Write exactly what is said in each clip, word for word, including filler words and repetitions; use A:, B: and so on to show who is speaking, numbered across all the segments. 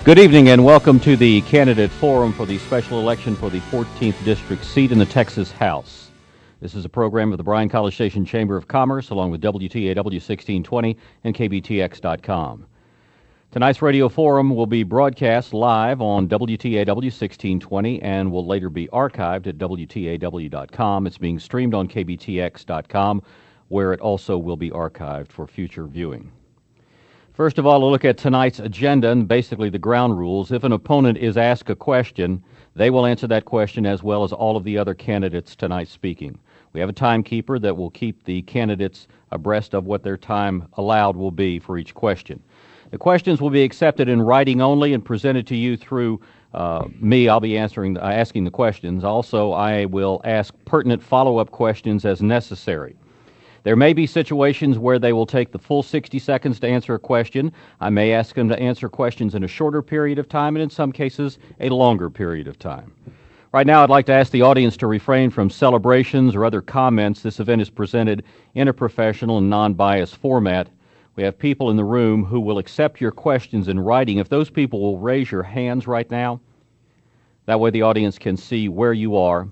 A: Good evening and welcome to the candidate forum for the special election for the fourteenth District seat in the Texas House. This is a program of the Bryan College Station Chamber of Commerce along with W T A W sixteen twenty and K B T X dot com. Tonight's radio forum will be broadcast live on W T A W sixteen twenty and will later be archived at W T A W dot com. It's being streamed on K B T X dot com, where it also will be archived for future viewing. First of all, a look at tonight's agenda and basically the ground rules. If an opponent is asked a question, they will answer that question as well as all of the other candidates tonight speaking. We have a timekeeper that will keep the candidates abreast of what their time allowed will be for each question. The questions will be accepted in writing only and presented to you through uh, me. I'll be answering, uh, asking the questions. Also, I will ask pertinent follow-up questions as necessary. There may be situations where they will take the full sixty seconds to answer a question. I may ask them to answer questions in a shorter period of time, and in some cases, a longer period of time. Right now, I'd like to ask the audience to refrain from celebrations or other comments. This event is presented in a professional and non-biased format. We have people in the room who will accept your questions in writing. If those people will raise your hands right now, that way the audience can see where you are.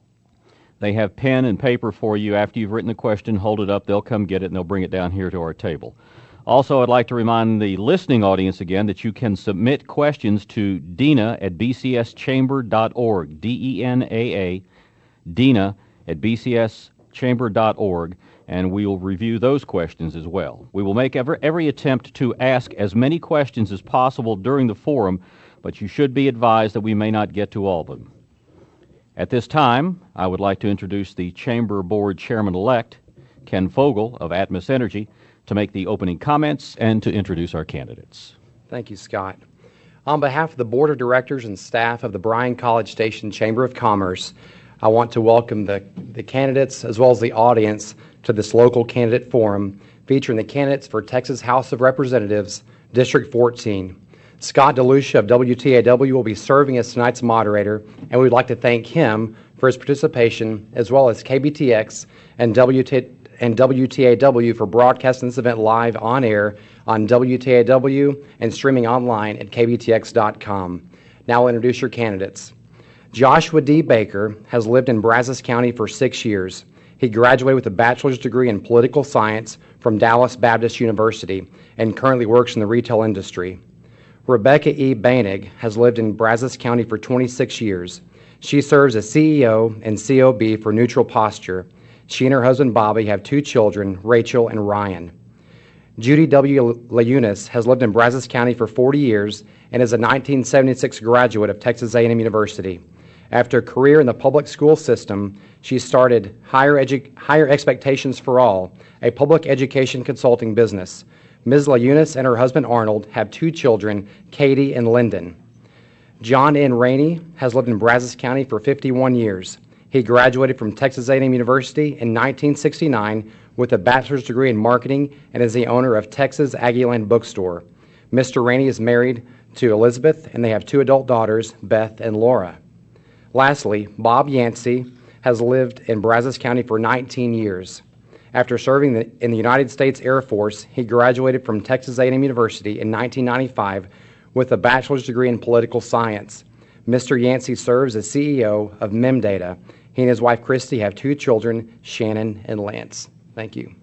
A: They have pen and paper for you. After you've written the question, hold it up. They'll come get it, and they'll bring it down here to our table. Also, I'd like to remind the listening audience again that you can submit questions to Dina at b c s chamber dot org, D E N A A, Dina at b c s chamber dot org, and we will review those questions as well. We will make every, every attempt to ask as many questions as possible during the forum, but you should be advised that we may not get to all of them. At this time, I would like to introduce the Chamber Board Chairman-elect, Ken Fogel of Atmos Energy, to make the opening comments and to introduce our candidates.
B: Thank you, Scott. On behalf of the Board of Directors and staff of the Bryan College Station Chamber of Commerce, I want to welcome the, the candidates as well as the audience to this local candidate forum featuring the candidates for Texas House of Representatives, District fourteen. Scott DeLucia of W T A W will be serving as tonight's moderator, and we'd like to thank him for his participation, as well as K B T X and W T and W T A W for broadcasting this event live on air on W T A W and streaming online at K B T X dot com. Now I'll introduce your candidates. Joshua D. Baker has lived in Brazos County for six years. He graduated with a bachelor's degree in political science from Dallas Baptist University and currently works in the retail industry. Rebecca E. Bainig has lived in Brazos County for twenty-six years. She serves as C E O and C O B for Neutral Posture. She and her husband Bobby have two children, Rachel and Ryan. Judy W. Leunis has lived in Brazos County for forty years and is a nineteen seventy-six graduate of Texas A and M University. After a career in the public school system, she started Higher, Edu- Higher Expectations for All, a public education consulting business. Miz Leunis and her husband Arnold have two children, Katie and Lyndon. John N. Rainey has lived in Brazos County for fifty-one years. He graduated from Texas A and M University in nineteen sixty-nine with a bachelor's degree in marketing and is the owner of Texas Aggieland Bookstore. Mister Rainey is married to Elizabeth, and they have two adult daughters, Beth and Laura. Lastly, Bob Yancey has lived in Brazos County for nineteen years. After serving in the United States Air Force, he graduated from Texas A and M University in nineteen ninety-five with a bachelor's degree in political science. Mister Yancey serves as C E O of Memdata. He and his wife Christy have two children, Shannon and Lance. Thank you.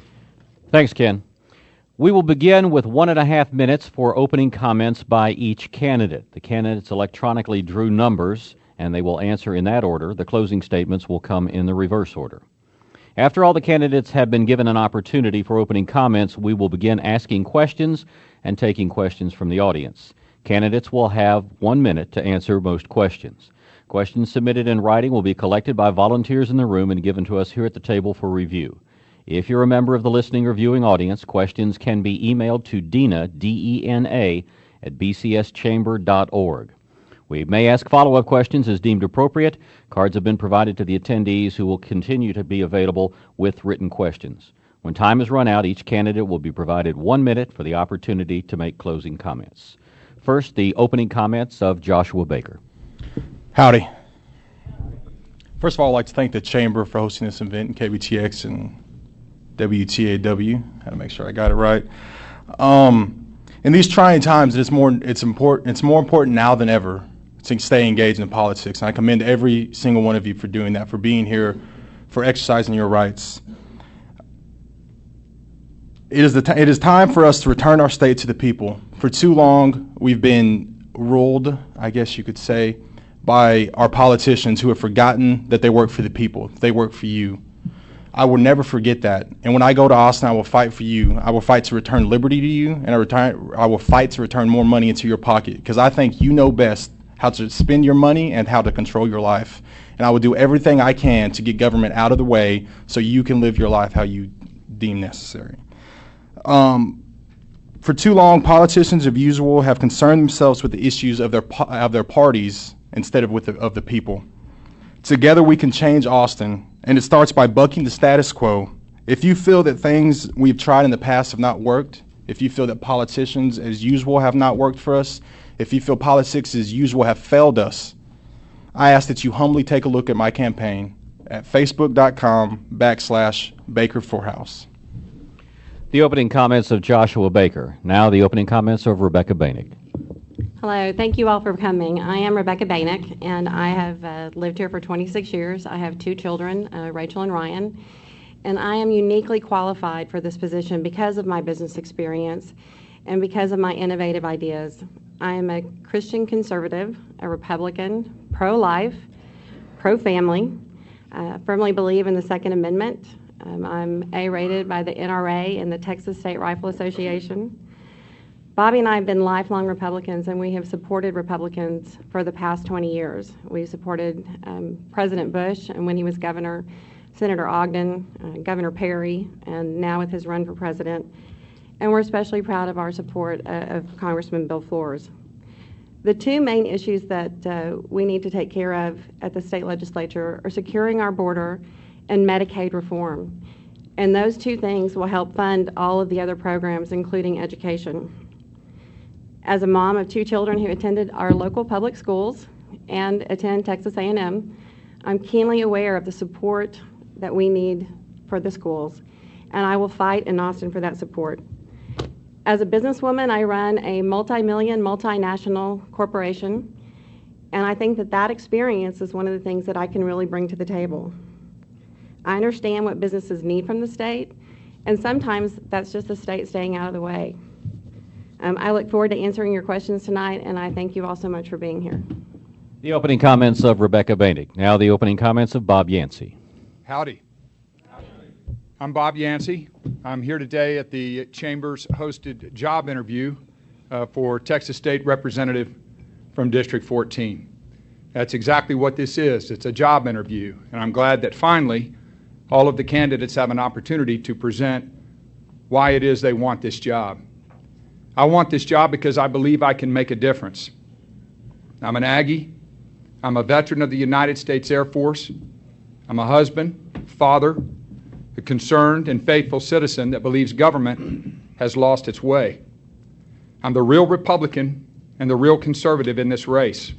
A: Thanks, Ken. We will begin with one and a half minutes for opening comments by each candidate. The candidates electronically drew numbers, and they will answer in that order. The closing statements will come in the reverse order. After all the candidates have been given an opportunity for opening comments, we will begin asking questions and taking questions from the audience. Candidates will have one minute to answer most questions. Questions submitted in writing will be collected by volunteers in the room and given to us here at the table for review. If you're a member of the listening or viewing audience, questions can be emailed to Dina, D E N A, at b c s chamber dot org. We may ask follow-up questions as deemed appropriate. Cards have been provided to the attendees who will continue to be available with written questions. When time is run out, each candidate will be provided one minute for the opportunity to make closing comments. First, the opening comments of Joshua Baker.
C: Howdy. First of all, I'd like to thank the Chamber for hosting this event in K B T X and W T A W. Had to make sure I got it right. Um, In these trying times, it's more, it's important, it's more important now than ever to stay engaged in politics. And I commend every single one of you for doing that, for being here, for exercising your rights. It is, the t- it is time for us to return our state to the people. For too long, we've been ruled, I guess you could say, by our politicians who have forgotten that they work for the people. They work for you. I will never forget that. And when I go to Austin, I will fight for you. I will fight to return liberty to you, and I, return, I will fight to return more money into your pocket, because I think you know best how to spend your money and how to control your life. And I will do everything I can to get government out of the way so you can live your life how you deem necessary. Um, for too long, politicians of usual have concerned themselves with the issues of their of their parties instead of with the, of the people. Together we can change Austin, and it starts by bucking the status quo. If you feel that things we've tried in the past have not worked, if you feel that politicians as usual have not worked for us, if you feel politics as usual have failed us, I ask that you humbly take a look at my campaign at facebook.com backslash Baker Forehouse.
A: The opening comments of Joshua Baker. Now the opening comments of Rebecca Banick.
D: Hello, thank you all for coming. I am Rebecca Banick, and I have uh, lived here for twenty-six years. I have two children, uh, Rachel and Ryan, and I am uniquely qualified for this position because of my business experience and because of my innovative ideas. I am a Christian conservative, a Republican, pro-life, pro-family. I firmly believe in the Second Amendment. Um, I'm A-rated by the N R A and the Texas State Rifle Association. Bobby and I have been lifelong Republicans, and we have supported Republicans for the past twenty years. We supported um, President Bush, and when he was governor, Senator Ogden, uh, Governor Perry, and now with his run for president. And we're especially proud of our support uh, of Congressman Bill Flores. The two main issues that uh, we need to take care of at the state legislature are securing our border and Medicaid reform. And those two things will help fund all of the other programs, including education. As a mom of two children who attended our local public schools and attend Texas A and M, I'm keenly aware of the support that we need for the schools, and I will fight in Austin for that support. As a businesswoman, I run a multi-million, multinational corporation, and I think that that experience is one of the things that I can really bring to the table. I understand what businesses need from the state, and sometimes that's just the state staying out of the way. Um, I look forward to answering your questions tonight, and I thank you all so much for being here.
A: The opening comments of Rebecca Banick. Now the opening comments of Bob Yancey.
E: Howdy. I'm Bob Yancey. I'm here today at the Chamber's hosted job interview uh, for Texas State Representative from District fourteen. That's exactly what this is. It's a job interview, and I'm glad that finally all of the candidates have an opportunity to present why it is they want this job. I want this job because I believe I can make a difference. I'm an Aggie. I'm a veteran of the United States Air Force. I'm a husband, father, a concerned and faithful citizen that believes government has lost its way. I'm the real Republican and the real conservative in this race.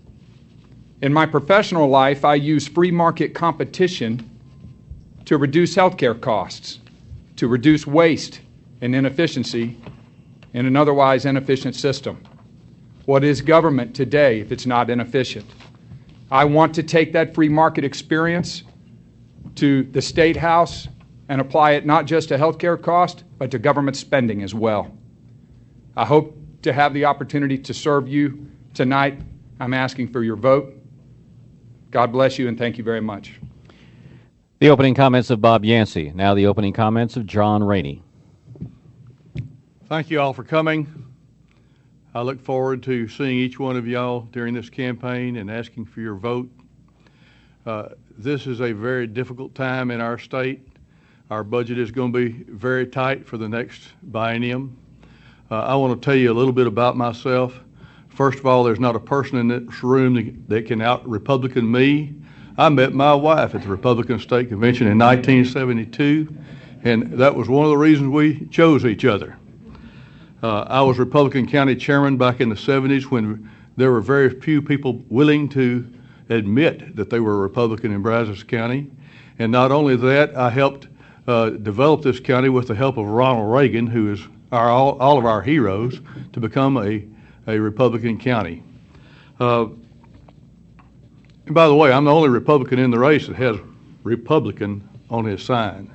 E: In my professional life, I use free market competition to reduce healthcare costs, to reduce waste and inefficiency in an otherwise inefficient system. What is government today if it's not inefficient? I want to take that free market experience to the State House and apply it not just to healthcare cost, but to government spending as well. I hope to have the opportunity to serve you tonight. I'm asking for your vote. God bless you, and thank you very much.
A: The opening comments of Bob Yancey. Now the opening comments of John Rainey.
F: Thank you all for coming. I look forward to seeing each one of y'all during this campaign and asking for your vote. Uh, this is a very difficult time in our state. Our budget is going to be very tight for the next biennium. Uh, I want to tell you a little bit about myself. First of all, there's not a person in this room that can out-Republican me. I met my wife at the Republican State Convention in nineteen seventy-two, and that was one of the reasons we chose each other. Uh, I was Republican County Chairman back in the seventies when there were very few people willing to admit that they were Republican in Brazos County. And not only that, I helped uh, develop this county with the help of Ronald Reagan, who is our, all, all of our heroes to become a, a Republican county. Uh, and by the way, I'm the only Republican in the race that has Republican on his sign.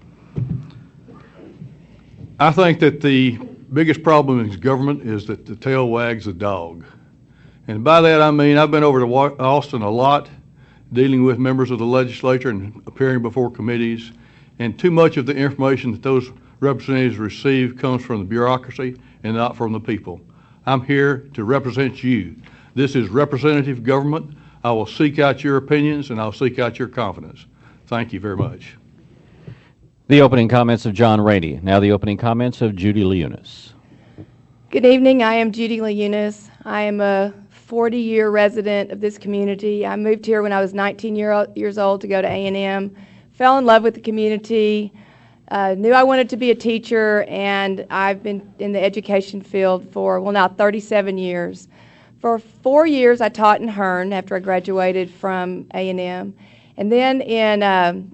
F: I think that the biggest problem in government is that the tail wags the dog. And by that I mean I've been over to Austin a lot, dealing with members of the legislature and appearing before committees, and too much of the information that those representatives receive comes from the bureaucracy and not from the people. I'm here to represent you. This is representative government. I will seek out your opinions and I'll seek out your confidence. Thank you very much.
A: The opening comments of John Rainey. Now the opening comments of Judy Leunis.
G: Good evening. I am Judy Leunis. I am a forty-year resident of this community. I moved here when I was nineteen year, years old to go to A and M. Fell in love with the community. Uh, knew I wanted to be a teacher, and I've been in the education field for, well, now thirty-seven years. For four years, I taught in Hearn after I graduated from A and M. And then in um,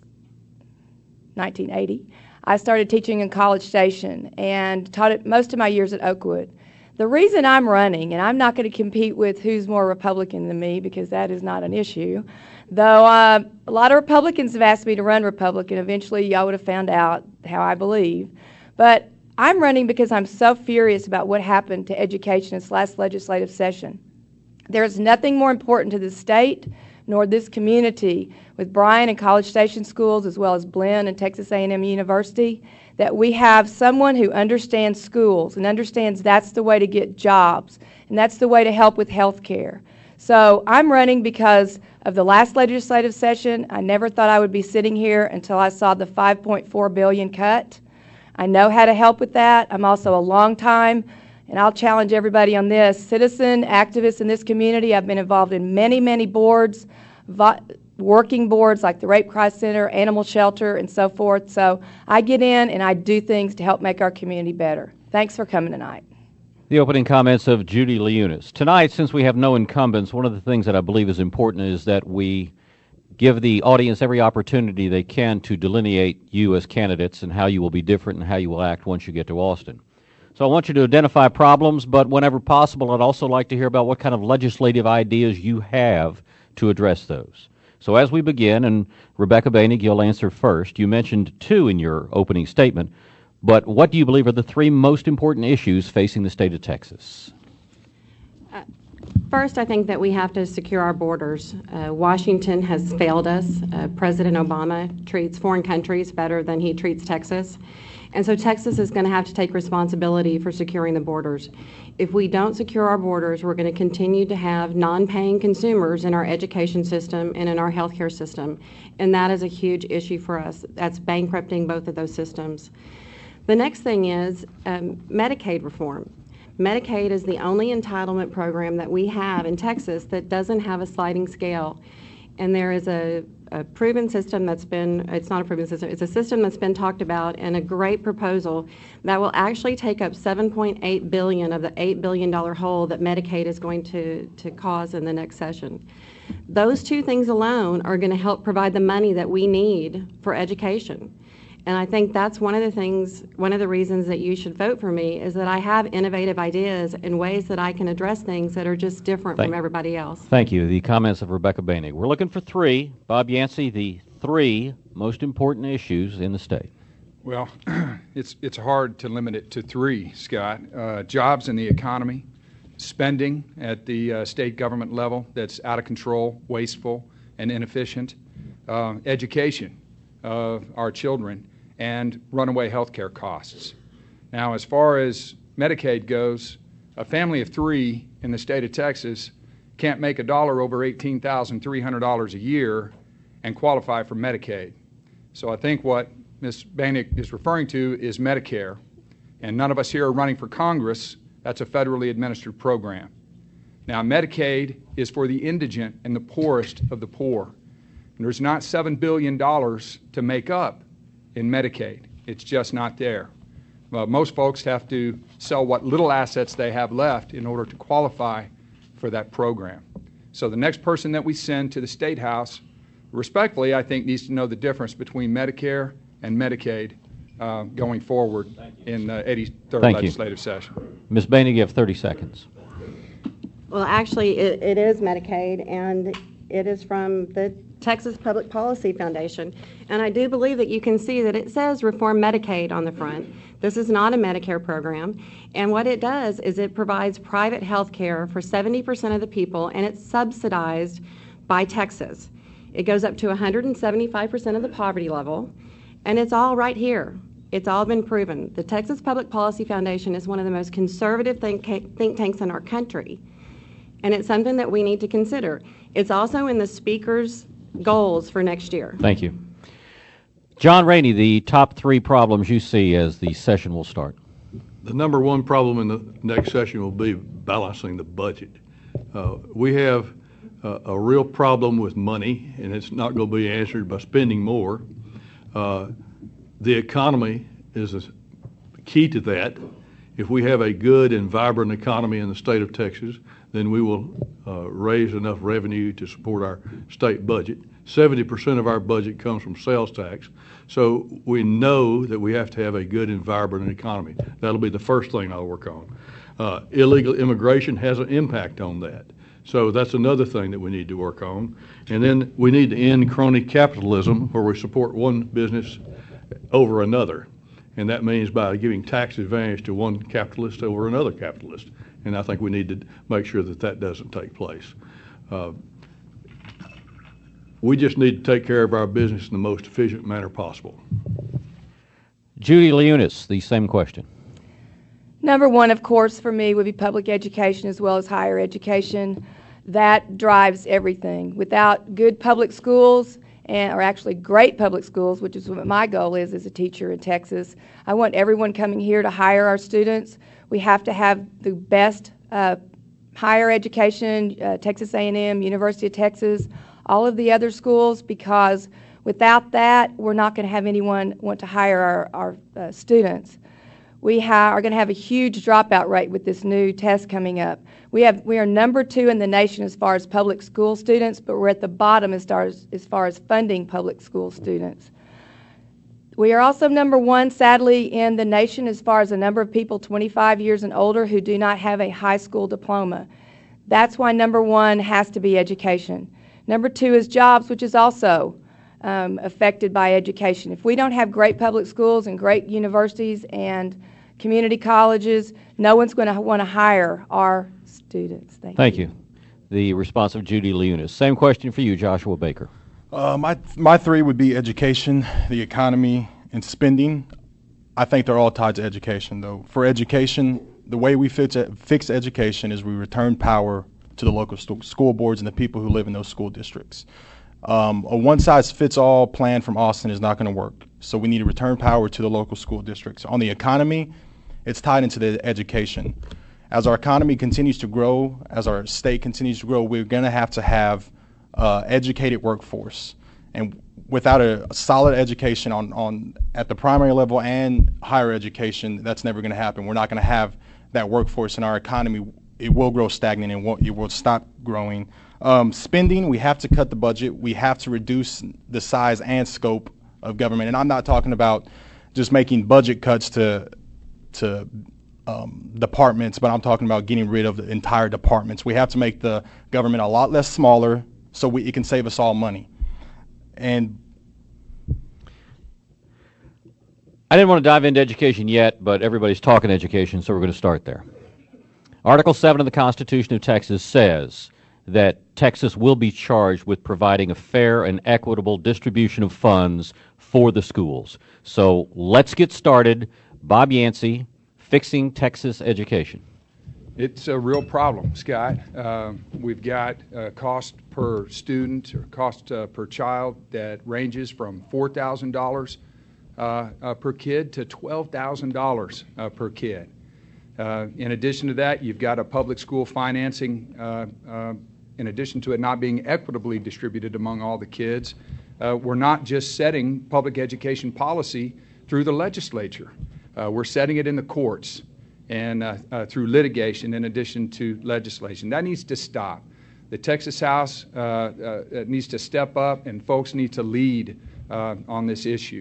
G: nineteen eighty, I started teaching in College Station and taught it most of my years at Oakwood. The reason I'm running, and I'm not going to compete with who's more Republican than me because that is not an issue, though uh, a lot of Republicans have asked me to run Republican. Eventually, y'all would have found out how I believe. But I'm running because I'm so furious about what happened to education this last legislative session. There is nothing more important to the state nor this community with Bryan and College Station schools as well as Blinn and Texas A and M University that we have someone who understands schools and understands that's the way to get jobs and that's the way to help with health care. So I'm running because of the last legislative session. I never thought I would be sitting here until I saw the five point four billion dollars cut. I know how to help with that. I'm also a long time, and I'll challenge everybody on this, citizen activist in this community. I've been involved in many, many boards, working boards like the Rape Crisis Center, Animal Shelter, and so forth. So I get in and I do things to help make our community better. Thanks for coming tonight.
A: The opening comments of Judy Leunis. Tonight, since we have no incumbents, one of the things that I believe is important is that we give the audience every opportunity they can to delineate you as candidates and how you will be different and how you will act once you get to Austin. So I want you to identify problems, but whenever possible, I'd also like to hear about what kind of legislative ideas you have to address those. So as we begin, and Rebecca Boehnig, you'll answer first. You mentioned two in your opening statement, but what do you believe are the three most important issues facing the state of Texas?
D: Uh, first, I think that we have to secure our borders. Uh, Washington has failed us. Uh, President Obama treats foreign countries better than he treats Texas. And so Texas is going to have to take responsibility for securing the borders. If we don't secure our borders, we're going to continue to have non-paying consumers in our education system and in our healthcare system. And that is a huge issue for us. That's bankrupting both of those systems. The next thing is um, Medicaid reform. Medicaid is the only entitlement program that we have in Texas that doesn't have a sliding scale. And there is a, a proven system that's been, it's not a proven system, it's a system that's been talked about and a great proposal that will actually take up seven point eight billion dollars of the eight billion dollars hole that Medicaid is going to, to cause in the next session. Those two things alone are going to help provide the money that we need for education. And I think that's one of the things, one of the reasons that you should vote for me is that I have innovative ideas and ways that I can address things that are just different
A: Thank,
D: from everybody else.
A: Thank you. The comments of Rebecca Boehnig. We're looking for three. Bob Yancey, the three most important issues in the state.
E: Well, it's it's hard to limit it to three, Scott. Uh, jobs in the economy, spending at the uh, state government level that's out of control, wasteful, and inefficient, uh, education of our children, and runaway health care costs. Now, as far as Medicaid goes, a family of three in the state of Texas can't make a dollar over eighteen thousand three hundred dollars a year and qualify for Medicaid. So I think what Miz Boehnig is referring to is Medicare, and none of us here are running for Congress. That's a federally administered program. Now, Medicaid is for the indigent and the poorest of the poor. And there's not seven billion dollars to make up in Medicaid. It's just not there. Well, most folks have to sell what little assets they have left in order to qualify for that program. So the next person that we send to the State House, respectfully, I think needs to know the difference between Medicare and Medicaid uh, going forward in the eighty-third
A: Thank you.
E: legislative session.
A: Miz Boehner, you have thirty seconds.
D: Well, actually, it, it is Medicaid, and it is from the Texas Public Policy Foundation. And I do believe that you can see that it says Reform Medicaid on the front. This is not a Medicare program. And what it does is it provides private health care for seventy percent of the people, and it's subsidized by Texas. It goes up to one hundred seventy-five percent of the poverty level, and it's all right here. It's all been proven. The Texas Public Policy Foundation is one of the most conservative think, think tanks in our country. And it's something that we need to consider. It's also in the Speaker's goals for next year.
A: Thank you. John Rainey, the top three problems you see as the session will start.
F: The number one problem in the next session will be balancing the budget. Uh, we have uh, a real problem with money, and it's not going to be answered by spending more. Uh, the economy is a key to that. If we have a good and vibrant economy in the state of Texas, then we will uh, raise enough revenue to support our state budget. seventy percent of our budget comes from sales tax, so we know that we have to have a good and vibrant economy. That'll be the first thing I'll work on. Uh, illegal immigration has an impact on that, so that's another thing that we need to work on. And then we need to end crony capitalism, where we support one business over another. And that means by giving tax advantage to one capitalist over another capitalist. And I think we need to make sure that that doesn't take place. Uh, we just need to take care of our business in the most efficient manner possible.
A: Judy Leunis, the same question.
G: Number one, of course, for me would be public education as well as higher education. That drives everything. Without good public schools, and, or actually great public schools, which is what my goal is as a teacher in Texas, I want everyone coming here to hire our students. We have to have the best uh, higher education, uh, Texas A and M, University of Texas, all of the other schools, because without that, we're not going to have anyone want to hire our, our uh, students. We ha- are going to have a huge dropout rate with this new test coming up. We have we are number two in the nation as far as public school students, but we're at the bottom as far as, as far as funding public school students. We are also number one, sadly, in the nation as far as the number of people twenty-five years and older who do not have a high school diploma. That's why number one has to be education. Number two is jobs, which is also um, affected by education. If we don't have great public schools and great universities and community colleges, no one's going to want to hire our students. Thank,
A: Thank
G: you.
A: you. The response of Judy Leunis. Same question for you, Joshua Baker.
C: Uh, my my three would be education, the economy, and spending. I think they're all tied to education, though. For education, the way we fix, fix education is we return power to the local st- school boards and the people who live in those school districts. Um, a one-size-fits-all plan from Austin is not going to work, so we need to return power to the local school districts. On the economy, it's tied into the education. As our economy continues to grow, as our state continues to grow, we're going to have to have uh, educated workforce. And without a, a solid education on, on at the primary level and higher education, that's never going to happen. We're not going to have that workforce in our economy. It will grow stagnant and won't, it will stop growing. Um, spending, we have to cut the budget. We have to reduce the size and scope of government. And I'm not talking about just making budget cuts to to um, departments, but I'm talking about getting rid of the entire departments. We have to make the government a lot less smaller so we, it can save us all money. And
A: I didn't want to dive into education yet, but everybody's talking education, so we're going to start there. Article seven of the Constitution of Texas says that Texas will be charged with providing a fair and equitable distribution of funds for the schools. So let's get started. Bob Yancey, fixing Texas education.
E: It's a real problem, Scott. Uh, we've got uh, cost per student or cost uh, per child that ranges from four thousand dollars uh, uh, per kid to twelve thousand dollars uh, per kid. Uh, in addition to that, you've got a public school financing, uh, uh, in addition to it not being equitably distributed among all the kids. Uh, we're not just setting public education policy through the legislature. Uh, we're setting it in the courts and uh, uh, through litigation in addition to legislation. That needs to stop. The Texas House uh, uh, needs to step up, and folks need to lead uh, on this issue.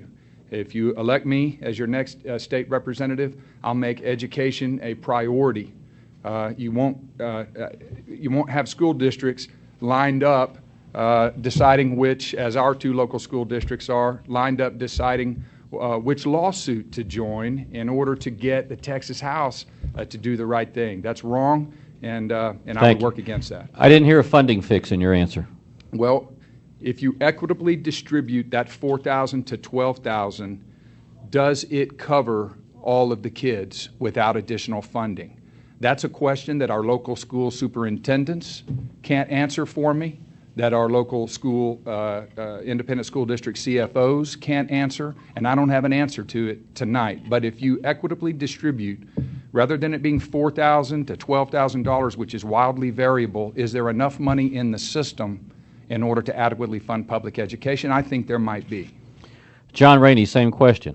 E: If you elect me as your next uh, state representative, I'll make education a priority. Uh, you won't uh, uh, you won't have school districts lined up uh, deciding which, as our two local school districts are, lined up deciding uh, which lawsuit to join in order to get the Texas House uh, to do the right thing. That's wrong, and uh, and I would work against that.
A: I didn't hear a funding fix in your answer.
E: Well, if you equitably distribute that four thousand to twelve thousand, does it cover all of the kids without additional funding? That's a question that our local school superintendents can't answer for me, that our local school, uh, uh, independent school district C F Os can't answer, and I don't have an answer to it tonight. But if you equitably distribute, rather than it being four thousand dollars to twelve thousand dollars, which is wildly variable, is there enough money in the system in order to adequately fund public education? I think there might be.
A: John Rainey, same question.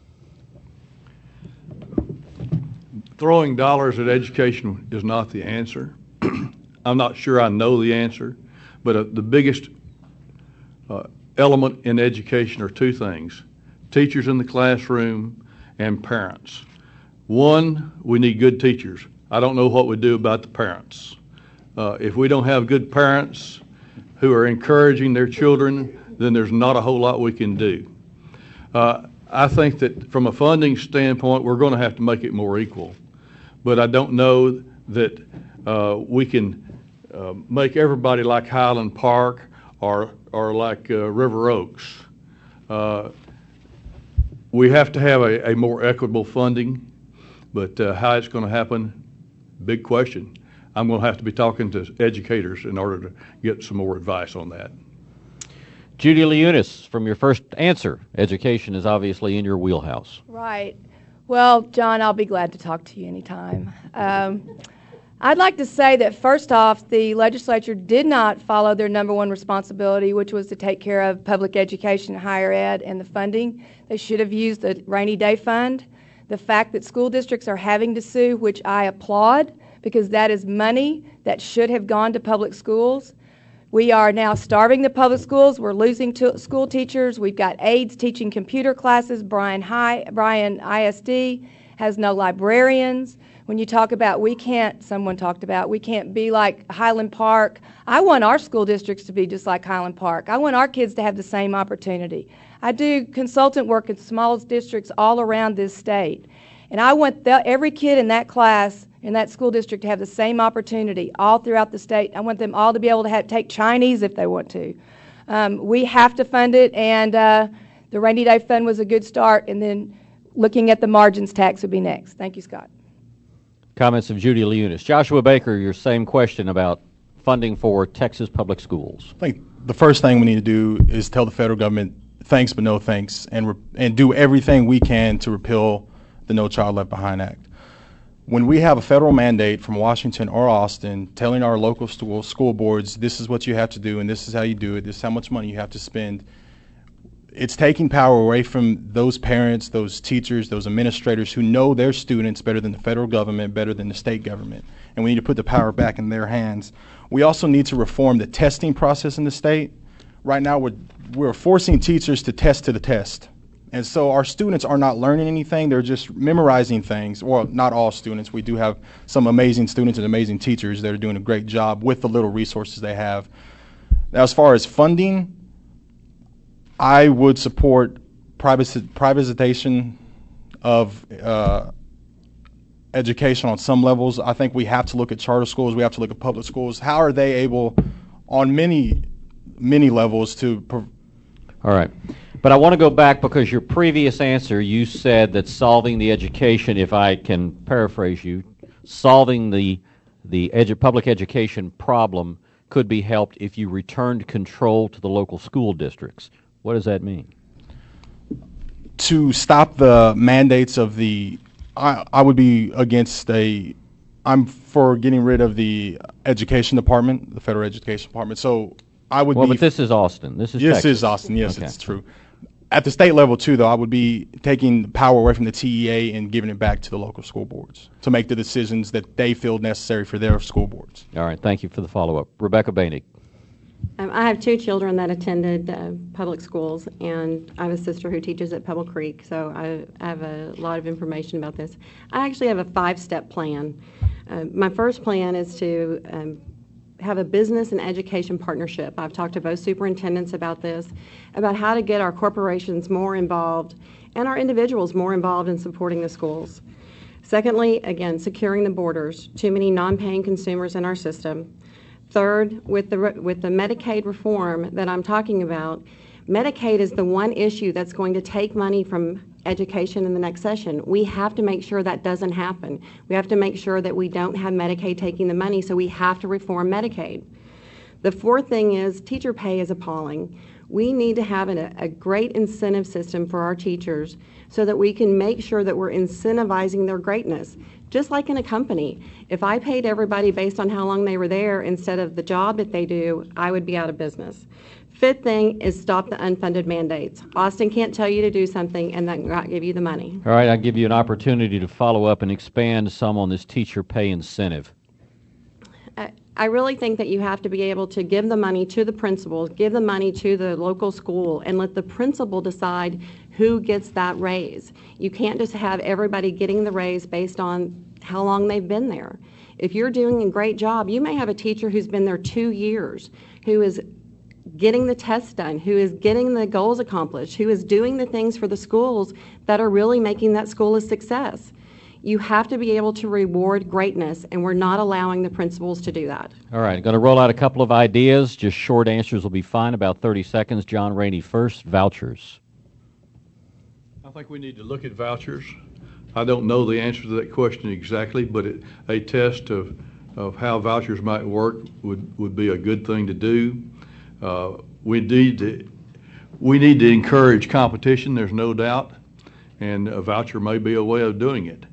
F: Throwing dollars at education is not the answer. I'm not sure I know the answer, but uh, the biggest uh, element in education are two things: teachers in the classroom and parents. One, we need good teachers. I don't know what we do about the parents. Uh, if we don't have good parents who are encouraging their children, then there's not a whole lot we can do. Uh, I think that from a funding standpoint, we're going to have to make it more equal. But I don't know that uh, we can uh, make everybody like Highland Park or, or like uh, River Oaks. Uh, we have to have a, a more equitable funding, but uh, how it's going to happen, big question. I'm going to have to be talking to educators in order to get some more advice on that.
A: Judy Leunis, from your first answer, education is obviously in your wheelhouse.
G: Right. Well, John, I'll be glad to talk to you anytime. Um, I'd like to say that, first off, the legislature did not follow their number one responsibility, which was to take care of public education and higher ed and the funding. They should have used the rainy day fund. The fact that school districts are having to sue, which I applaud, because that is money that should have gone to public schools. We are now starving the public schools. We're losing to school teachers. We've got aides teaching computer classes. Bryan High, Bryan I S D has no librarians. When you talk about we can't, someone talked about, we can't be like Highland Park. I want our school districts to be just like Highland Park. I want our kids to have the same opportunity. I do consultant work in small districts all around this state. And I want the, every kid in that class, in that school district, to have the same opportunity all throughout the state. I want them all to be able to have, take Chinese if they want to. Um, we have to fund it, and uh, the rainy day fund was a good start, and then looking at the margins tax would be next. Thank you, Scott.
A: Comments of Judy Leunis. Joshua Baker, your same question about funding for Texas public schools.
C: I think the first thing we need to do is tell the federal government thanks but no thanks, and re- and do everything we can to repeal the No Child Left Behind Act. When we have a federal mandate from Washington or Austin telling our local school, school boards, this is what you have to do and this is how you do it, this is how much money you have to spend, it's taking power away from those parents, those teachers, those administrators who know their students better than the federal government, better than the state government. And we need to put the power back in their hands. We also need to reform the testing process in the state. Right now, we're, we're forcing teachers to test to the test. And so our students are not learning anything, they're just memorizing things. Well, not all students. We do have some amazing students and amazing teachers that are doing a great job with the little resources they have. Now, as far as funding, I would support privatization of uh, education on some levels. I think we have to look at charter schools, we have to look at public schools. How are they able, on many, many levels, to... Pro-
A: All right. But I want to go back because your previous answer, you said that solving the education, if I can paraphrase you, solving the the edu- public education problem could be helped if you returned control to the local school districts. What does that mean?
C: To stop the mandates of the, I, I would be against a, I'm for getting rid of the education department, the federal education department. So I would
A: well,
C: be.
A: Well, but this is Austin. This is
C: This
A: Texas.
C: is Austin. Yes,
A: okay.
C: It's true. At the state level, too, though, I would be taking power away from the T E A and giving it back to the local school boards to make the decisions that they feel necessary for their school boards.
A: All right. Thank you for the follow-up. Rebecca Bainig.
D: Um, I have two children that attended uh, public schools, and I have a sister who teaches at Pebble Creek, so I, I have a lot of information about this. I actually have a five-step plan. Uh, my first plan is to um, have a business and education partnership. I've talked to both superintendents about this, about how to get our corporations more involved and our individuals more involved in supporting the schools. Secondly, again, securing the borders. Too many non-paying consumers in our system. Third, with the with the Medicaid reform that I'm talking about, Medicaid is the one issue that's going to take money from education in the next session. We have to make sure that doesn't happen. We have to make sure that we don't have Medicaid taking the money, so we have to reform Medicaid. The fourth thing is teacher pay is appalling. We need to have an, a great incentive system for our teachers so that we can make sure that we're incentivizing their greatness. Just like in a company, if I paid everybody based on how long they were there instead of the job that they do, I would be out of business. Fifth thing is stop the unfunded mandates. Austin can't tell you to do something and then not give you the money.
A: All right, I'll give you an opportunity to follow up and expand some on this teacher pay incentive.
D: I, I really think that you have to be able to give the money to the principals, give the money to the local school, and let the principal decide who gets that raise. You can't just have everybody getting the raise based on how long they've been there. If you're doing a great job, you may have a teacher who's been there two years, who is getting the tests done, who is getting the goals accomplished, who is doing the things for the schools that are really making that school a success. You have to be able to reward greatness, and we're not allowing the principals to do that.
A: All right, I'm going to roll out a couple of ideas. Just short answers will be fine, about thirty seconds. John Rainey first. Vouchers.
F: I think we need to look at vouchers. I don't know the answer to that question exactly, but it, a test of, of how vouchers might work would, would be a good thing to do. Uh, we need to, we need to encourage competition, there's no doubt, and a voucher may be a way of doing it.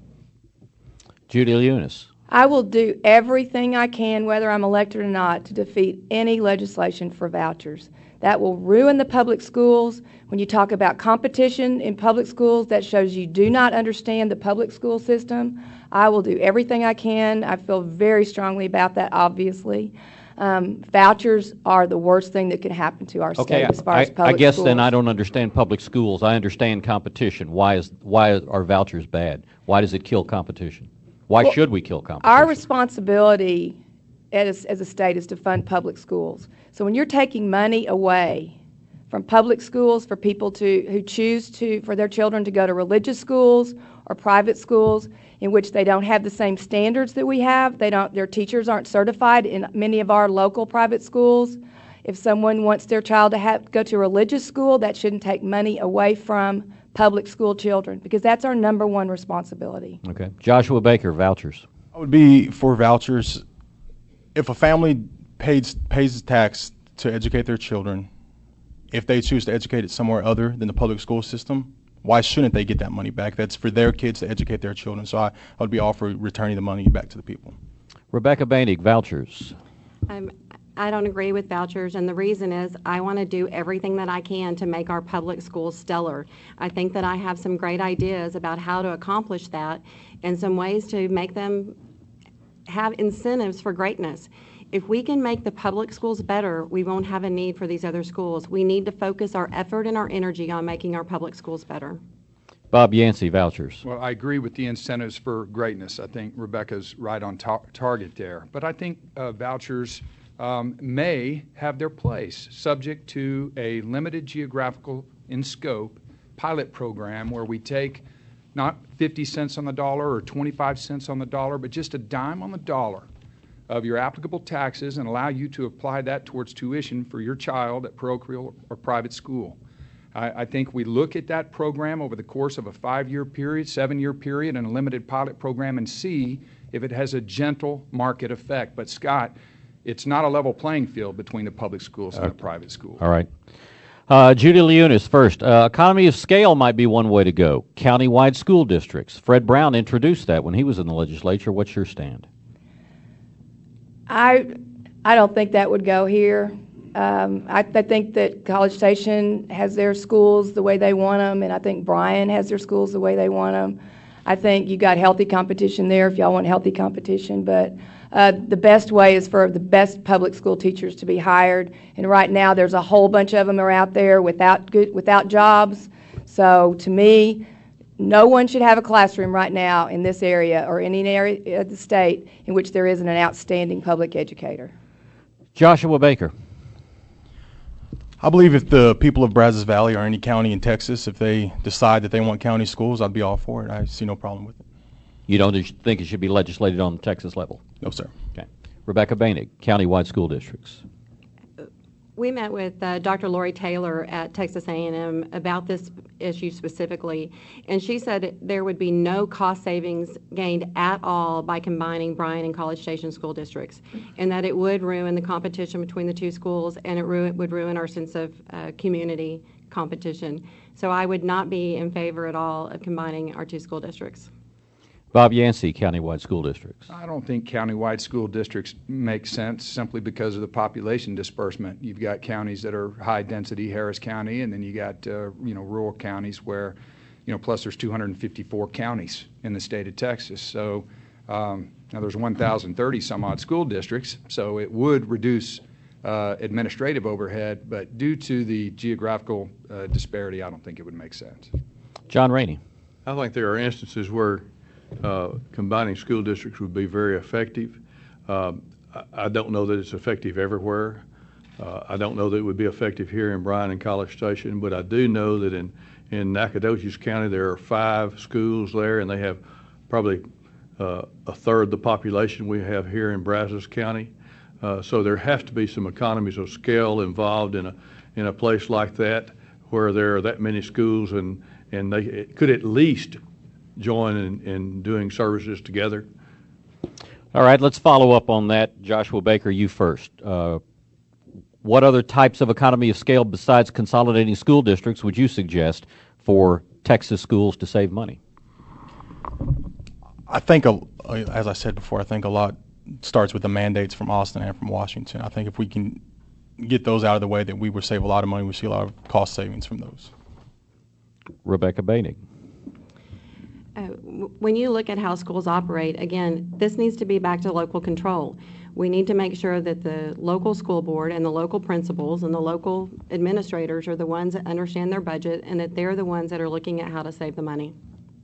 A: Judy Leunis.
G: I will do everything I can, whether I'm elected or not, to defeat any legislation for vouchers. That will ruin the public schools. When you talk about competition in public schools, that shows you do not understand the public school system. I will do everything I can. I feel very strongly about that, obviously. Um, vouchers are the worst thing that can happen to our
A: Okay,
G: state as far
A: I,
G: as public
A: I guess
G: schools.
A: then I don't understand public schools. I understand competition. Why is why are vouchers bad? Why does it kill competition? Why
G: Well,
A: should we kill competition?
G: Our responsibility as, as a state is to fund public schools. So when you're taking money away from public schools for people to who choose to for their children to go to religious schools or private schools in which they don't have the same standards that we have, they don't their teachers aren't certified in many of our local private schools. If someone wants their child to have, go to a religious school, that shouldn't take money away from public school children, because that's our number one responsibility.
A: Okay. Joshua Baker, vouchers.
C: I would be for vouchers. If a family pays pays tax to educate their children, if they choose to educate it somewhere other than the public school system, why shouldn't they get that money back? That's for their kids to educate their children. So I, I would be all for returning the money back to the people.
A: Rebecca Bainig, vouchers.
D: Um, I don't agree with vouchers, and the reason is I want to do everything that I can to make our public schools stellar. I think that I have some great ideas about how to accomplish that and some ways to make them have incentives for greatness. If we can make the public schools better, we won't have a need for these other schools. We need to focus our effort and our energy on making our public schools better.
A: Bob Yancey, vouchers.
E: Well, I agree with the incentives for greatness. I think Rebecca's right on tar- target there. But I think uh, vouchers um, may have their place, subject to a limited geographical in scope pilot program where we take not fifty cents on the dollar or twenty-five cents on the dollar, but just a dime on the dollar of your applicable taxes and allow you to apply that towards tuition for your child at parochial or private school. I, I think we look at that program over the course of a five-year period, seven-year period, and a limited pilot program and see if it has a gentle market effect. But, Scott, it's not a level playing field between the public schools and the private schools.
A: All right. Uh, Judy Leunis first. Uh, economy of scale might be one way to go. County-wide school districts. Fred Brown introduced that when he was in the legislature. What's your stand?
G: I, I don't think that would go here. Um, I, I think that College Station has their schools the way they want them, and I think Bryan has their schools the way they want them. I think you got healthy competition there if y'all want healthy competition, but uh, the best way is for the best public school teachers to be hired. And right now, there's a whole bunch of them are out there without good, without jobs. So to me, no one should have a classroom right now in this area or any area of the state in which there isn't an outstanding public educator.
A: Joshua Baker.
C: I believe if the people of Brazos Valley or any county in Texas, if they decide that they want county schools, I'd be all for it. I see no problem with it.
A: You don't think it should be legislated on the Texas level?
C: No, sir.
A: Okay. Rebecca Bainig, countywide school districts.
D: We met with uh, Doctor Lori Taylor at Texas A and M about this issue specifically, and she said there would be no cost savings gained at all by combining Bryan and College Station school districts, and that it would ruin the competition between the two schools, and it ru- would ruin our sense of uh, community competition. So I would not be in favor at all of combining our two school districts.
A: Bob Yancey, countywide school districts.
E: I don't think countywide school districts make sense simply because of the population disbursement. You've got counties that are high density, Harris County, and then you got uh, you know rural counties where, you know, plus there's two hundred fifty-four counties in the state of Texas. So um, now there's one thousand thirty some odd school districts, so it would reduce uh, administrative overhead, but due to the geographical uh, disparity, I don't think it would make sense.
A: John Rainey.
F: I think there are instances where Uh, combining school districts would be very effective. Uh, I, I don't know that it's effective everywhere. Uh, I don't know that it would be effective here in Bryan and College Station, but I do know that in, in Nacogdoches County there are five schools there, and they have probably uh, a third the population we have here in Brazos County. Uh, so there have to be some economies of scale involved in a in a place like that where there are that many schools, and, and they it could at least join in, in doing services together.
A: All right, let's follow up on that. Joshua Baker, you first. Uh, what other types of economy of scale besides consolidating school districts would you suggest for Texas schools to save money?
C: I think, a, as I said before, I think a lot starts with the mandates from Austin and from Washington. I think if we can get those out of the way, that we would save a lot of money. We see a lot of cost savings from those.
A: Rebecca Bainig.
D: Uh, w- when you look at how schools operate, again, this needs to be back to local control. We need to make sure that the local school board and the local principals and the local administrators are the ones that understand their budget, and that they're the ones that are looking at how to save the money.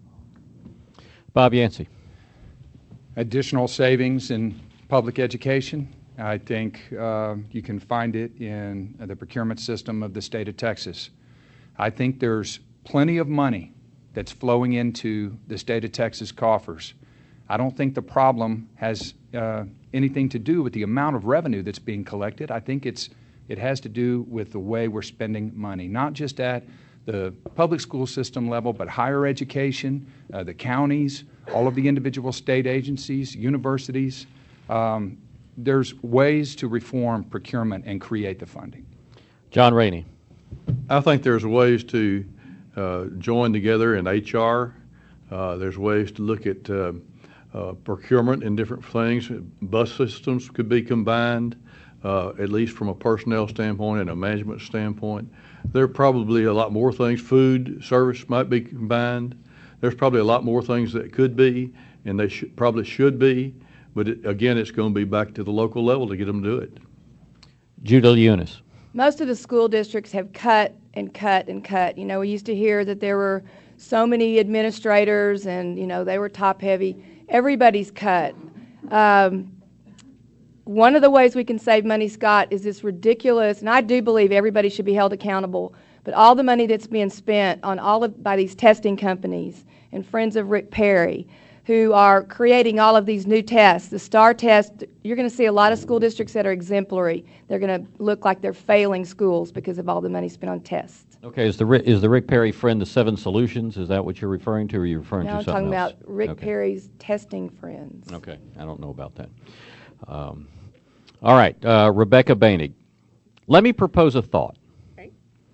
A: Bob Yancey.
E: Additional savings in public education. I think uh, you can find it in the procurement system of the state of Texas. I think there's plenty of money that's flowing into the state of Texas coffers. I don't think the problem has uh, anything to do with the amount of revenue that's being collected. I think it's it has to do with the way we're spending money, not just at the public school system level, but higher education, uh, the counties, all of the individual state agencies, universities. Um, there's ways to reform procurement and create the funding.
A: John Rainey.
F: I think there's ways to uh, join together in H R. Uh, there's ways to look at uh, uh, procurement and different things. Bus systems could be combined, uh, at least from a personnel standpoint and a management standpoint. There are probably a lot more things. Food service might be combined. There's probably a lot more things that could be, and they should, probably should be. But it, again, it's going to be back to the local level to get them to do it.
A: Judah Eunice.
G: Most of the school districts have cut and cut and cut. You know, we used to hear that there were so many administrators and, you know, they were top heavy. Everybody's cut. Um, one of the ways we can save money, Scott, is this ridiculous, and I do believe everybody should be held accountable, but all the money that's being spent on all of by these testing companies and Friends of Rick Perry, who are creating all of these new tests. The STAR test, you're going to see a lot of school districts that are exemplary. They're going to look like they're failing schools because of all the money spent on tests.
A: Okay, is the is the Rick Perry friend the Seven Solutions? Is that what you're referring to, or are you referring
G: Now
A: to
G: I'm
A: something
G: talking
A: else?
G: about Rick
A: Okay.
G: Perry's testing friends.
A: Okay, I don't know about that. Um, all right, uh, Rebecca Bainig. Let me propose a thought.
D: Okay.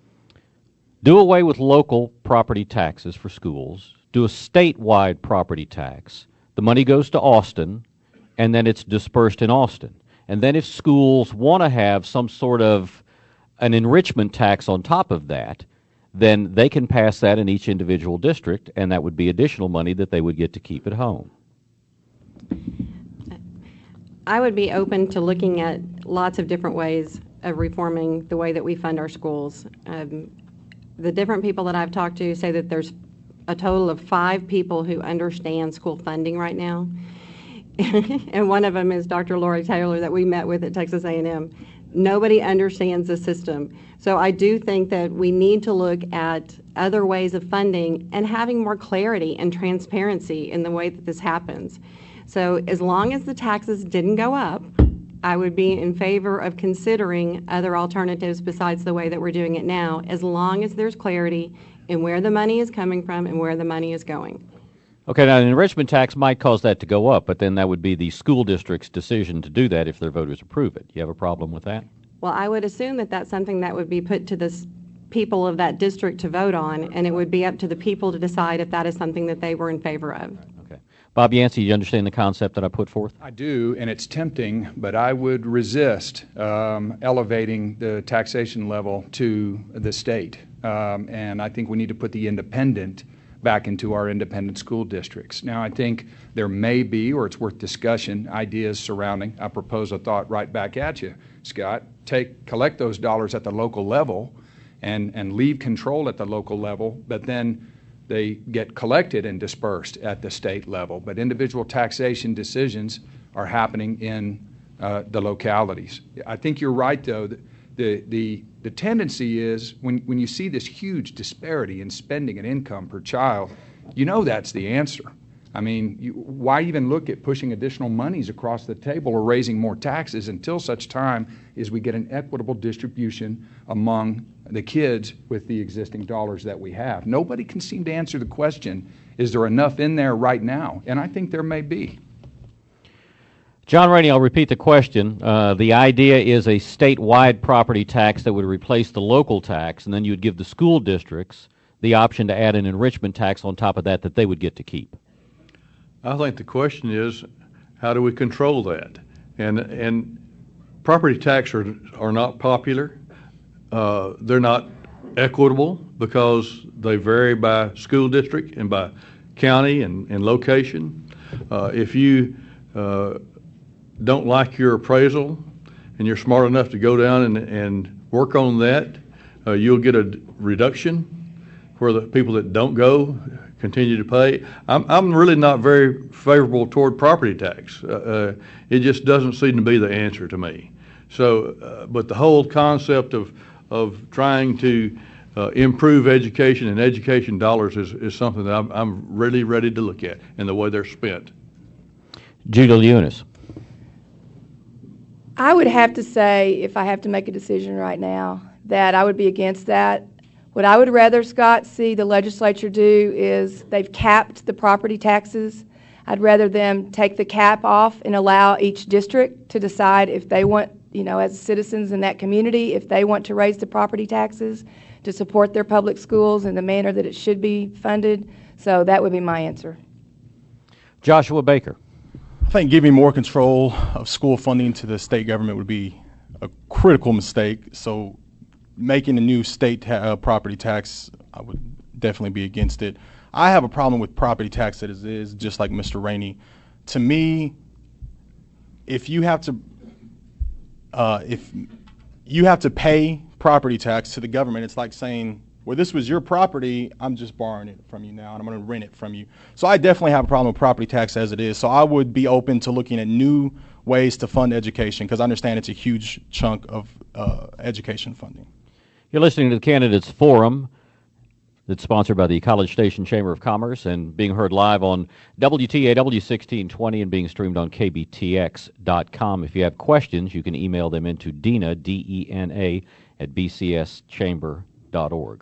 A: Do away with local property taxes for schools. Do a statewide property tax. The money goes to Austin, and then it's dispersed in Austin. And then if schools want to have some sort of an enrichment tax on top of that, then they can pass that in each individual district, and that would be additional money that they would get to keep at home.
D: I would be open to looking at lots of different ways of reforming the way that we fund our schools. Um, the different people that I've talked to say that there's a total of five people who understand school funding right now. And one of them is Doctor Lori Taylor that we met with at Texas A and M. Nobody understands the system. So I do think that we need to look at other ways of funding and having more clarity and transparency in the way that this happens. So as long as the taxes didn't go up, I would be in favor of considering other alternatives besides the way that we're doing it now, as long as there's clarity in where the money is coming from and where the money is going.
A: Okay, now an enrichment tax might cause that to go up, but then that would be the school district's decision to do that if their voters approve it. You have a problem with that?
D: Well, I would assume that that's something that would be put to the s- people of that district to vote on, and it would be up to the people to decide if that is something that they were in favor of.
A: Okay. Bob Yancey, you understand the concept that I put forth?
E: I do, and it's tempting, but I would resist um, elevating the taxation level to the state. Um, and I think we need to put the independent back into our independent school districts. Now, I think there may be, or it's worth discussion, ideas surrounding. I propose a thought right back at you, Scott. Take, collect those dollars at the local level and, and leave control at the local level, but then they get collected and dispersed at the state level. But individual taxation decisions are happening in uh, the localities. I think you're right, though. The, the, the, the tendency is when, when you see this huge disparity in spending and income per child, you know that's the answer. I mean, you, why even look at pushing additional monies across the table or raising more taxes until such time as we get an equitable distribution among the kids with the existing dollars that we have? Nobody can seem to answer the question, is there enough in there right now? And I think there may be.
A: John Rainey, I'll repeat the question. Uh, the idea is a statewide property tax that would replace the local tax, and then you'd give the school districts the option to add an enrichment tax on top of that that they would get to keep.
F: I think the question is, how do we control that? And and property tax are, are not popular. Uh, they're not equitable because they vary by school district and by county and, and location. Uh, if you uh, don't like your appraisal and you're smart enough to go down and, and work on that, uh, you'll get a reduction where the people that don't go continue to pay. I'm, I'm really not very favorable toward property tax. Uh, uh, it just doesn't seem to be the answer to me. So, uh, but the whole concept of of trying to uh, improve education and education dollars is, is something that I'm, I'm really ready to look at and the way they're spent.
A: Judah Leunis.
G: I would have to say, if I have to make a decision right now, that I would be against that. What I would rather, Scott, see the legislature do is they've capped the property taxes. I'd rather them take the cap off and allow each district to decide if they want, you know, as citizens in that community, if they want to raise the property taxes to support their public schools in the manner that it should be funded. So that would be my answer.
A: Joshua Baker.
C: I think giving more control of school funding to the state government would be a critical mistake. So making a new state ta- uh, property tax, I would definitely be against it. I have a problem with property tax as it is, just like Mister Rainey. To me, if you have to, uh, if you have to pay property tax to the government, it's like saying, well, this was your property, I'm just borrowing it from you now, and I'm going to rent it from you. So I definitely have a problem with property tax as it is. So I would be open to looking at new ways to fund education, because I understand it's a huge chunk of uh, education funding.
A: You're listening to the Candidates Forum that's sponsored by the College Station Chamber of Commerce and being heard live on W T A W sixteen twenty and being streamed on K B T X dot com. If you have questions, you can email them into Dena, D E N A, at B C S chamber dot org.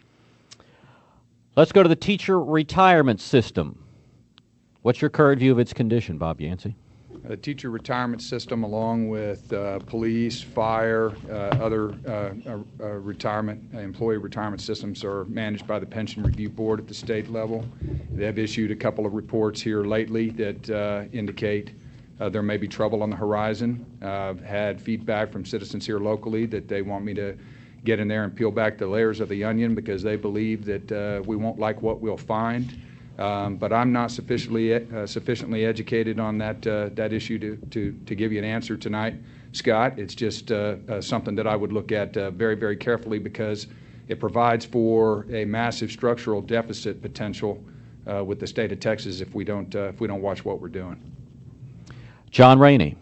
A: Let's go to the teacher retirement system. What's your current view of its condition, Bob Yancey?
E: The teacher retirement system, along with uh, police, fire, uh, other uh, uh, uh, retirement, uh, employee retirement systems are managed by the Pension Review Board at the state level. They have issued a couple of reports here lately that uh, indicate uh, there may be trouble on the horizon. Uh, I've had feedback from citizens here locally that they want me to get in there and peel back the layers of the onion because they believe that uh, we won't like what we'll find. Um, but I'm not sufficiently uh, sufficiently educated on that uh, that issue to, to to give you an answer tonight, Scott. It's just uh, uh, something that I would look at uh, very very carefully, because it provides for a massive structural deficit potential uh, with the state of Texas if we don't uh, if we don't watch what we're doing.
A: John Rainey.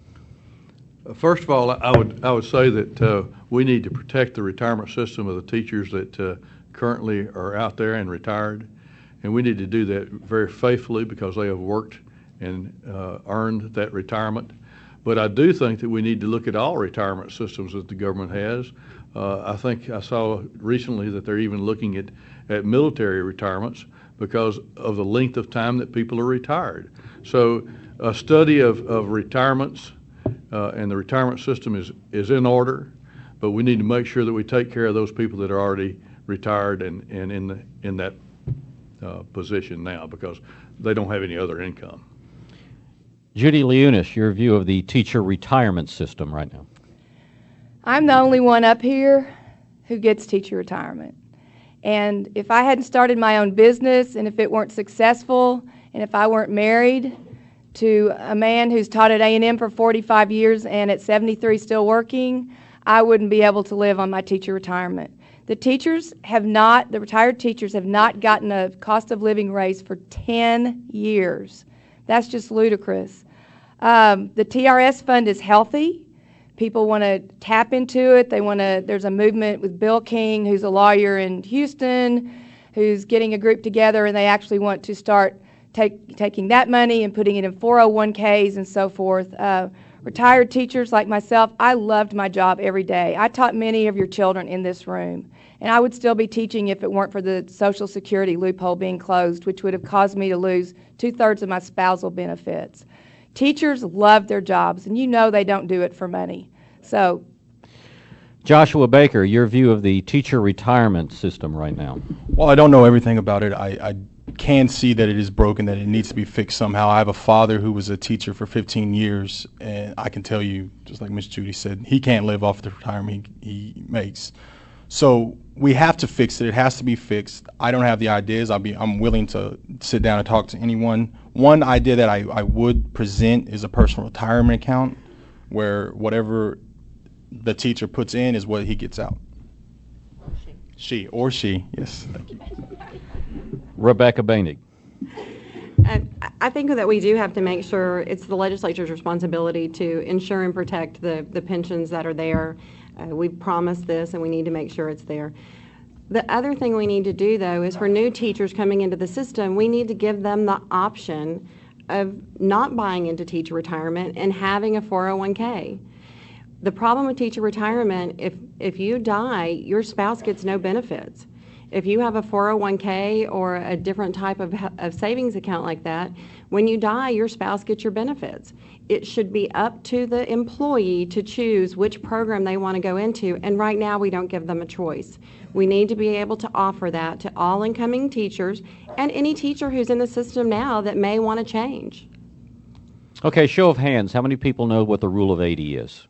F: First of all, I would I would say that uh, we need to protect the retirement system of the teachers that uh, currently are out there and retired, and we need to do that very faithfully because they have worked and uh, earned that retirement. But I do think that we need to look at all retirement systems that the government has. Uh, I think I saw recently that they're even looking at, at military retirements because of the length of time that people are retired. So a study of, of retirements uh, and the retirement system is, is in order, but we need to make sure that we take care of those people that are already retired and, and in, the, in that uh, position now because they don't have any other income.
A: Judy Leunis, your view of the teacher retirement system right now.
G: I'm the only one up here who gets teacher retirement. And if I hadn't started my own business, and if it weren't successful, and if I weren't married to a man who's taught at A and M for forty-five years and at seventy-three still working, I wouldn't be able to live on my teacher retirement. The teachers have not, the retired teachers have not gotten a cost of living raise for ten years. That's just ludicrous. Um, the T R S fund is healthy. People want to tap into it. They want to. There's a movement with Bill King, who's a lawyer in Houston, who's getting a group together, and they actually want to start take, taking that money and putting it in four oh one k's and so forth. Uh, retired teachers like myself, I loved my job every day. I taught many of your children in this room, and I would still be teaching if it weren't for the Social Security loophole being closed, which would have caused me to lose two-thirds of my spousal benefits. Teachers love their jobs, and you know they don't do it for money. So,
A: Joshua Baker, your view of the teacher retirement system right now.
C: Well, I don't know everything about it. I, I can see that it is broken, that it needs to be fixed somehow. I have a father who was a teacher for fifteen years, and I can tell you, just like Miz Judy said, he can't live off the retirement he, he makes. So we have to fix it. It has to be fixed. I don't have the ideas. I'll be, I'm willing to sit down and talk to anyone. One idea that I, I would present is a personal retirement account where whatever the teacher puts in is what he gets out.
D: Or she.
C: She or she, yes. Thank you.
A: Rebecca Bainig.
D: Uh, I think that we do have to make sure it's the legislature's responsibility to ensure and protect the, the pensions that are there. Uh, we've promised this, and we need to make sure it's there. The other thing we need to do, though, is for new teachers coming into the system, we need to give them the option of not buying into teacher retirement and having a four oh one k. The problem with teacher retirement, if, if you die, your spouse gets no benefits. If you have a four oh one k or a different type of, of savings account like that, when you die, your spouse gets your benefits. It should be up to the employee to choose which program they want to go into, and right now we don't give them a choice. We need to be able to offer that to all incoming teachers and any teacher who's in the system now that may want to change.
A: Okay, show of hands. How many people know what the Rule of eighty is?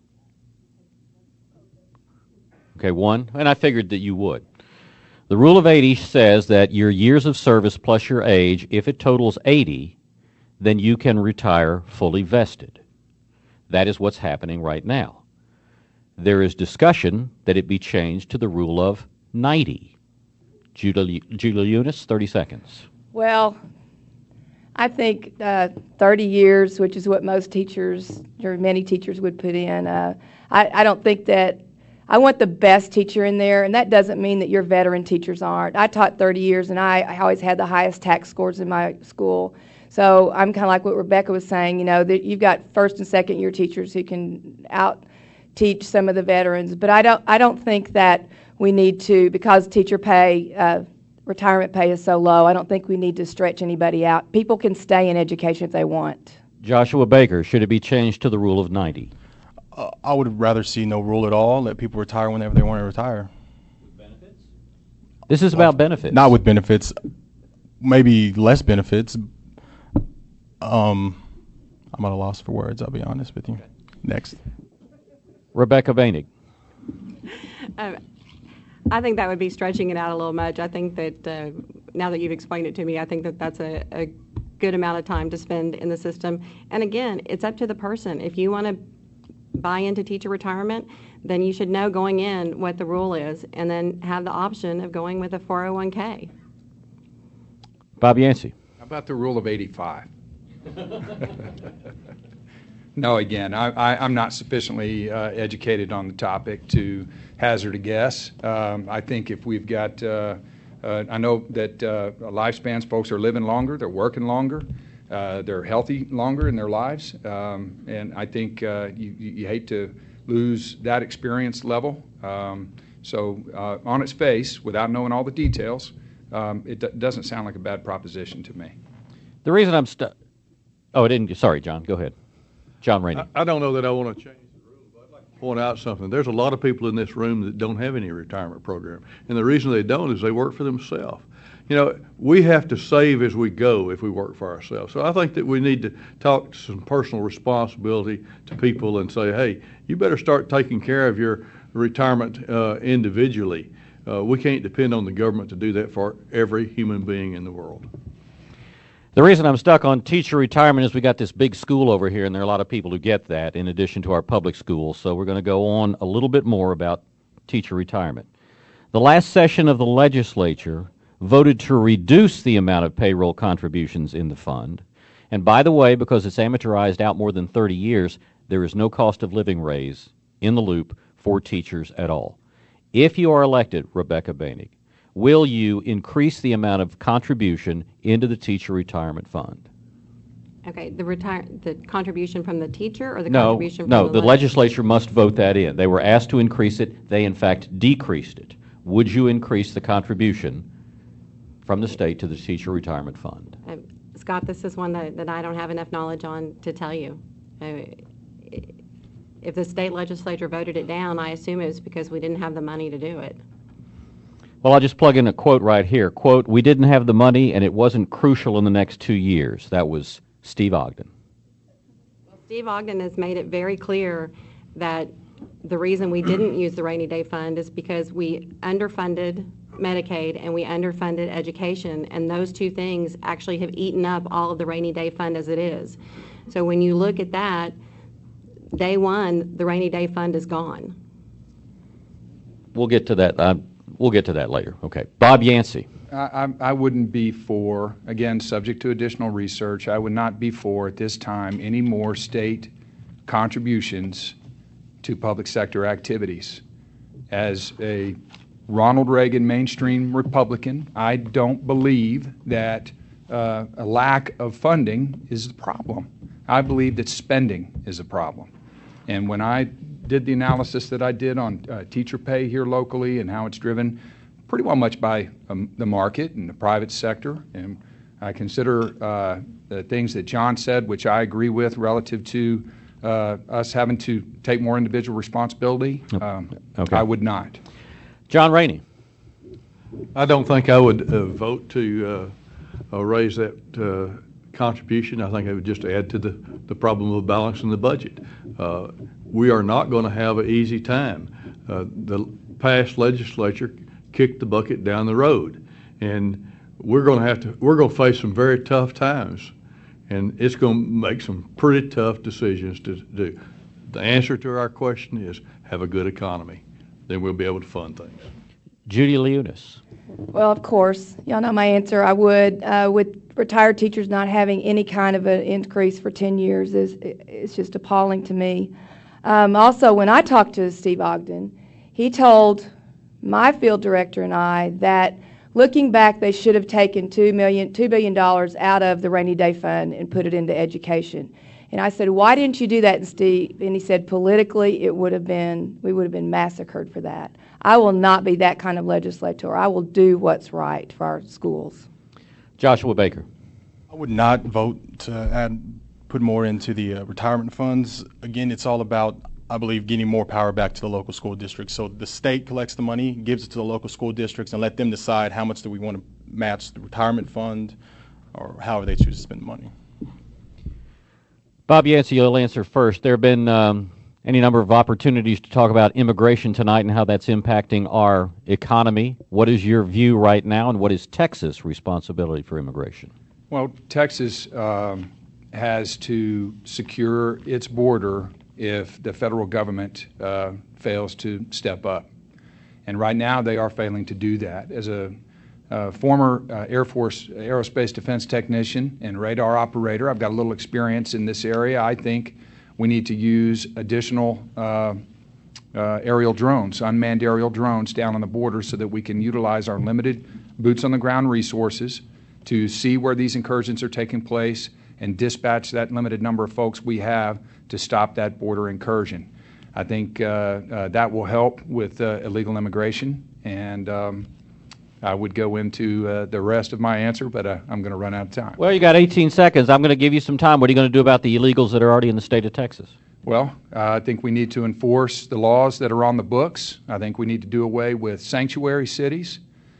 A: Okay, one. And I figured that you would. The Rule of eighty says that your years of service plus your age, if it totals eighty, then you can retire fully vested. That is what's happening right now. There is discussion that it be changed to the Rule of ninety. Julie Leunis, thirty seconds.
G: Well, I think uh, thirty years, which is what most teachers, or many teachers would put in. Uh, I, I don't think that, I want the best teacher in there, and that doesn't mean that your veteran teachers aren't. I taught thirty years, and I, I always had the highest tax scores in my school. So I'm kind of like what Rebecca was saying, you know, that you've got first and second year teachers who can out teach some of the veterans. But I don't, I don't think that we need to, because teacher pay, uh, retirement pay is so low, I don't think we need to stretch anybody out. People can stay in education if they want.
A: Joshua Baker, should it be changed to the Rule of ninety?
C: Uh, I would rather see no rule at all. Let people retire whenever they want to retire.
A: With benefits? This is about benefits.
C: Not with benefits. Maybe less benefits. Um, I'm at a loss for words, I'll be honest with you. Okay. Next.
A: Rebecca Bainig.
D: Um, I think that would be stretching it out a little much. I think that uh, now that you've explained it to me, I think that that's a, a good amount of time to spend in the system. And again, it's up to the person. If you want to buy into teacher retirement, then you should know going in what the rule is and then have the option of going with a four oh one k.
A: Bob Yancey.
E: How about the rule of eighty-five? No, again, I, I, I'm not sufficiently uh, educated on the topic to hazard a guess. Um, I think if we've got, uh, uh, I know that uh, lifespans, folks are living longer, they're working longer, uh, they're healthy longer in their lives, um, and I think uh, you, you hate to lose that experience level. Um, so uh, on its face, without knowing all the details, um, it d- doesn't sound like a bad proposition to me.
A: The reason I'm stuck. Oh, I didn't. Sorry, John. Go ahead. John Rainey.
F: I, I don't know that I want to change the rules, but I'd like to point out something. There's a lot of people in this room that don't have any retirement program, and the reason they don't is they work for themselves. You know, we have to save as we go if we work for ourselves. So I think that we need to talk some personal responsibility to people and say, hey, you better start taking care of your retirement uh, individually. Uh, we can't depend on the government to do that for every human being in the world.
A: The reason I'm stuck on teacher retirement is we got this big school over here, and there are a lot of people who get that in addition to our public schools. So we're going to go on a little bit more about teacher retirement. The last session of the legislature voted to reduce the amount of payroll contributions in the fund. And by the way, because it's amortized out more than thirty years, there is no cost of living raise in the loop for teachers at all. If you are elected, Rebecca Boehnig, will you increase the amount of contribution into the teacher retirement fund?
D: Okay, the retire the contribution from the teacher or the
A: No,
D: contribution from
A: no,
D: the
A: the
D: legislature?
A: legislature must vote that in. They were asked to increase it. They, in fact, decreased it. Would you increase the contribution from the state to the teacher retirement fund?
D: Uh, Scott, this is one that, that I don't have enough knowledge on to tell you. Uh, if the state legislature voted it down, I assume it was because we didn't have the money to do it.
A: Well, I'll just plug in a quote right here. Quote, we didn't have the money and it wasn't crucial in the next two years. That was Steve Ogden.
D: Well, Steve Ogden has made it very clear that the reason we didn't use the rainy day fund is because we underfunded Medicaid and we underfunded education, and those two things actually have eaten up all of the rainy day fund as it is. So when you look at that, day one, the rainy day fund is gone.
A: We'll get to that. Uh, we'll get to that later. Okay. Bob Yancey.
E: I, I, I wouldn't be for, again, subject to additional research, I would not be for, at this time, any more state contributions to public sector activities. As a Ronald Reagan mainstream Republican, I don't believe that uh, a lack of funding is the problem. I believe that spending is a problem. And when I did the analysis that I did on uh, teacher pay here locally and how it's driven pretty well much by um, the market and the private sector, and I consider uh, the things that John said, which I agree with relative to uh, us having to take more individual responsibility, um,
A: Okay.
E: I would not.
A: John Rainey.
F: I don't think I would uh, vote to uh, uh, raise that uh, contribution. I think it would just add to the, the problem of balancing the budget. Uh, we are not going to have an easy time. Uh, the past legislature kicked the bucket down the road, and we're going to have to, we're going to face some very tough times, and it's going to make some pretty tough decisions to do. The answer to our question is have a good economy. Then we'll be able to fund things.
A: Judy Leunis.
G: Well, of course, y'all know my answer. I would. Uh, with retired teachers not having any kind of an increase for ten years is it's just appalling to me. Um, also, when I talked to Steve Ogden, he told my field director and I that looking back, they should have taken two million, two billion dollars out of the rainy day fund and put it into education. And I said, why didn't you do that, Steve? And he said, politically, it would have been, we would have been massacred for that. I will not be that kind of legislator. I will do what's right for our schools.
A: Joshua Baker.
C: I would not vote to add, put more into the uh, retirement funds. Again, it's all about, I believe, getting more power back to the local school districts. So the state collects the money, gives it to the local school districts, and let them decide how much do we want to match the retirement fund or however they choose to spend the money.
A: Bob Yancey, you'll answer first. There have been um, Any number of opportunities to talk about immigration tonight and how that's impacting our economy. What is your view right now, and what is Texas' responsibility for immigration?
E: Well, Texas um, has to secure its border if the federal government uh, fails to step up. And right now they are failing to do that. As a uh, former uh, Air Force aerospace defense technician and radar operator, I've got a little experience in this area. I think we need to use additional uh, uh, aerial drones, unmanned aerial drones down on the border so that we can utilize our limited boots on the ground resources to see where these incursions are taking place and dispatch that limited number of folks we have to stop that border incursion. I think uh, uh, that will help with uh, illegal immigration, and um, I would go into uh, the rest of my answer, but uh, I'm going to run out of time.
A: Well, you got eighteen seconds. I'm going to give you some time. What are you going to do about the illegals that are already in the state of Texas?
E: Well, uh, I think we need to enforce the laws that are on the books. I think we need to do away with sanctuary cities.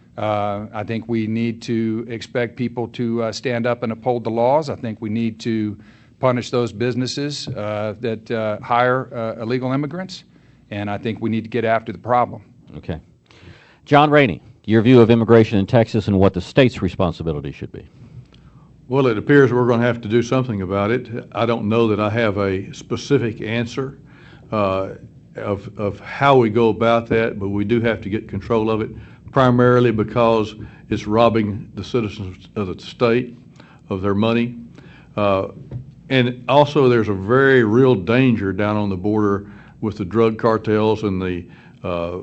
E: Uh, I think we need to expect people to uh, stand up and uphold the laws. I think we need to punish those businesses uh, that uh, hire uh, illegal immigrants, and I think we need to get after the problem.
A: Okay. John Rainey, your view of immigration in Texas and what the state's responsibility should be.
F: Well, it appears we're going to have to do something about it. I don't know that I have a specific answer uh, of, of how we go about that, but we do have to get control of it, primarily because it's robbing the citizens of the state of their money. Uh, and also there's a very real danger down on the border with the drug cartels and the uh,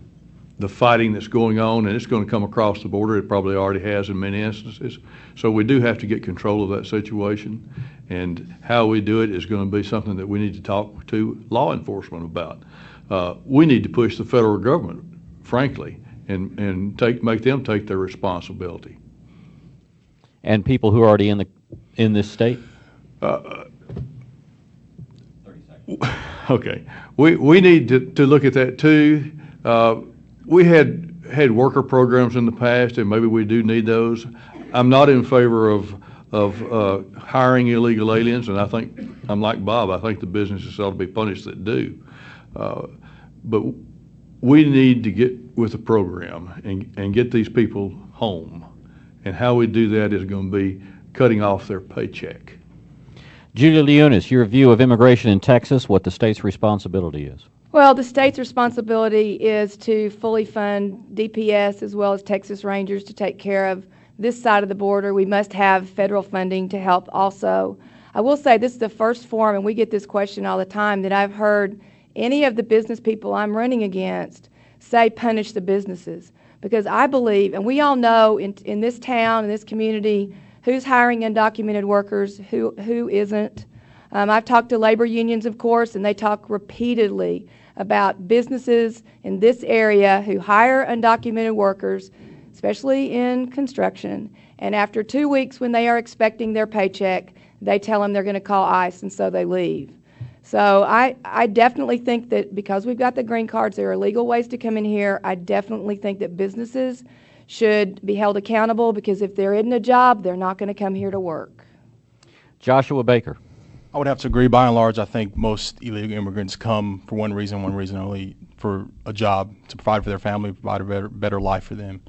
F: the fighting that's going on, and it's going to come across the border. It probably already has in many instances. So we do have to get control of that situation, and how we do it is going to be something that we need to talk to law enforcement about. Uh, we need to push the federal government, frankly, and, and take make them take their responsibility.
A: And people who are already in the in this state?
F: Uh, okay. We we need to, to look at that too. Uh, we had had worker programs in the past, and maybe we do need those. I'm not in favor of of uh, hiring illegal aliens, and I think I'm like Bob. I think the businesses ought to be punished that do. Uh, but we need to get with the program and, and get these people home. And how we do that is going to be cutting off their paycheck.
A: Julia Leonis, your view of immigration in Texas, what the state's responsibility is.
G: Well, the state's responsibility is to fully fund D P S as well as Texas Rangers to take care of this side of the border. We must have federal funding to help also. I will say this is the first forum, and we get this question all the time, that I've heard any of the business people I'm running against say punish the businesses. Because I believe, and we all know in, in this town, in this community, who's hiring undocumented workers, who who isn't. Um, I've talked to labor unions, of course, and they talk repeatedly about businesses in this area who hire undocumented workers, especially in construction, and after two weeks when they are expecting their paycheck, they tell them they're going to call ICE, and so they leave. So I, I definitely think that because we've got the green cards, there are legal ways to come in here. I definitely think that businesses should be held accountable, because if there isn't a job, they're not going to come here to work.
A: Joshua Baker.
C: I would have to agree. By and large, I think most illegal immigrants come for one reason, one reason only, for a job, to provide for their family, provide a better, better life for them.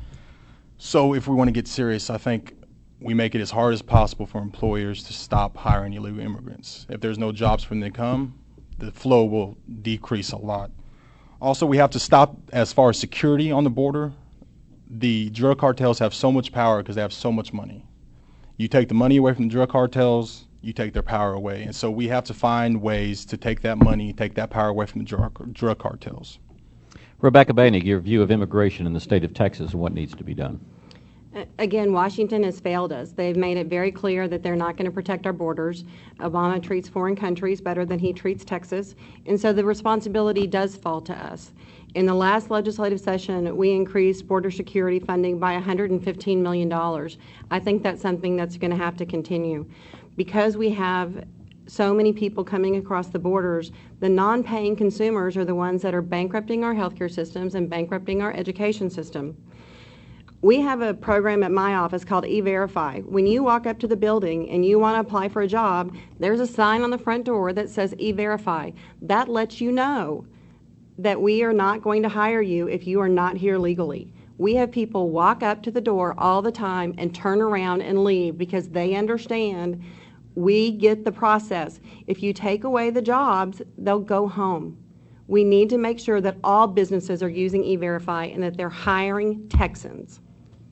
C: So if we want to get serious, I think we make it as hard as possible for employers to stop hiring illegal immigrants. If there's no jobs for them to come, the flow will decrease a lot. Also, we have to stop as far as security on the border. The drug cartels have so much power because they have so much money. You take the money away from the drug cartels, you take their power away. And so we have to find ways to take that money, take that power away from the drug, drug cartels.
A: Rebecca Bainig, your view of immigration in the state of Texas and what needs to be done.
D: Again, Washington has failed us. They've made it very clear that they're not going to protect our borders. Obama treats foreign countries better than he treats Texas, and so the responsibility does fall to us. In the last legislative session, we increased border security funding by one hundred fifteen million dollars. I think that's something that's going to have to continue. Because we have so many people coming across the borders, the non-paying consumers are the ones that are bankrupting our healthcare systems and bankrupting our education system. We have a program at my office called E-Verify. When you walk up to the building and you want to apply for a job, there's a sign on the front door that says E-Verify. That lets you know that we are not going to hire you if you are not here legally. We have people walk up to the door all the time and turn around and leave because they understand we get the process. If you take away the jobs, they'll go home. We need to make sure that all businesses are using E-Verify and that they're hiring Texans.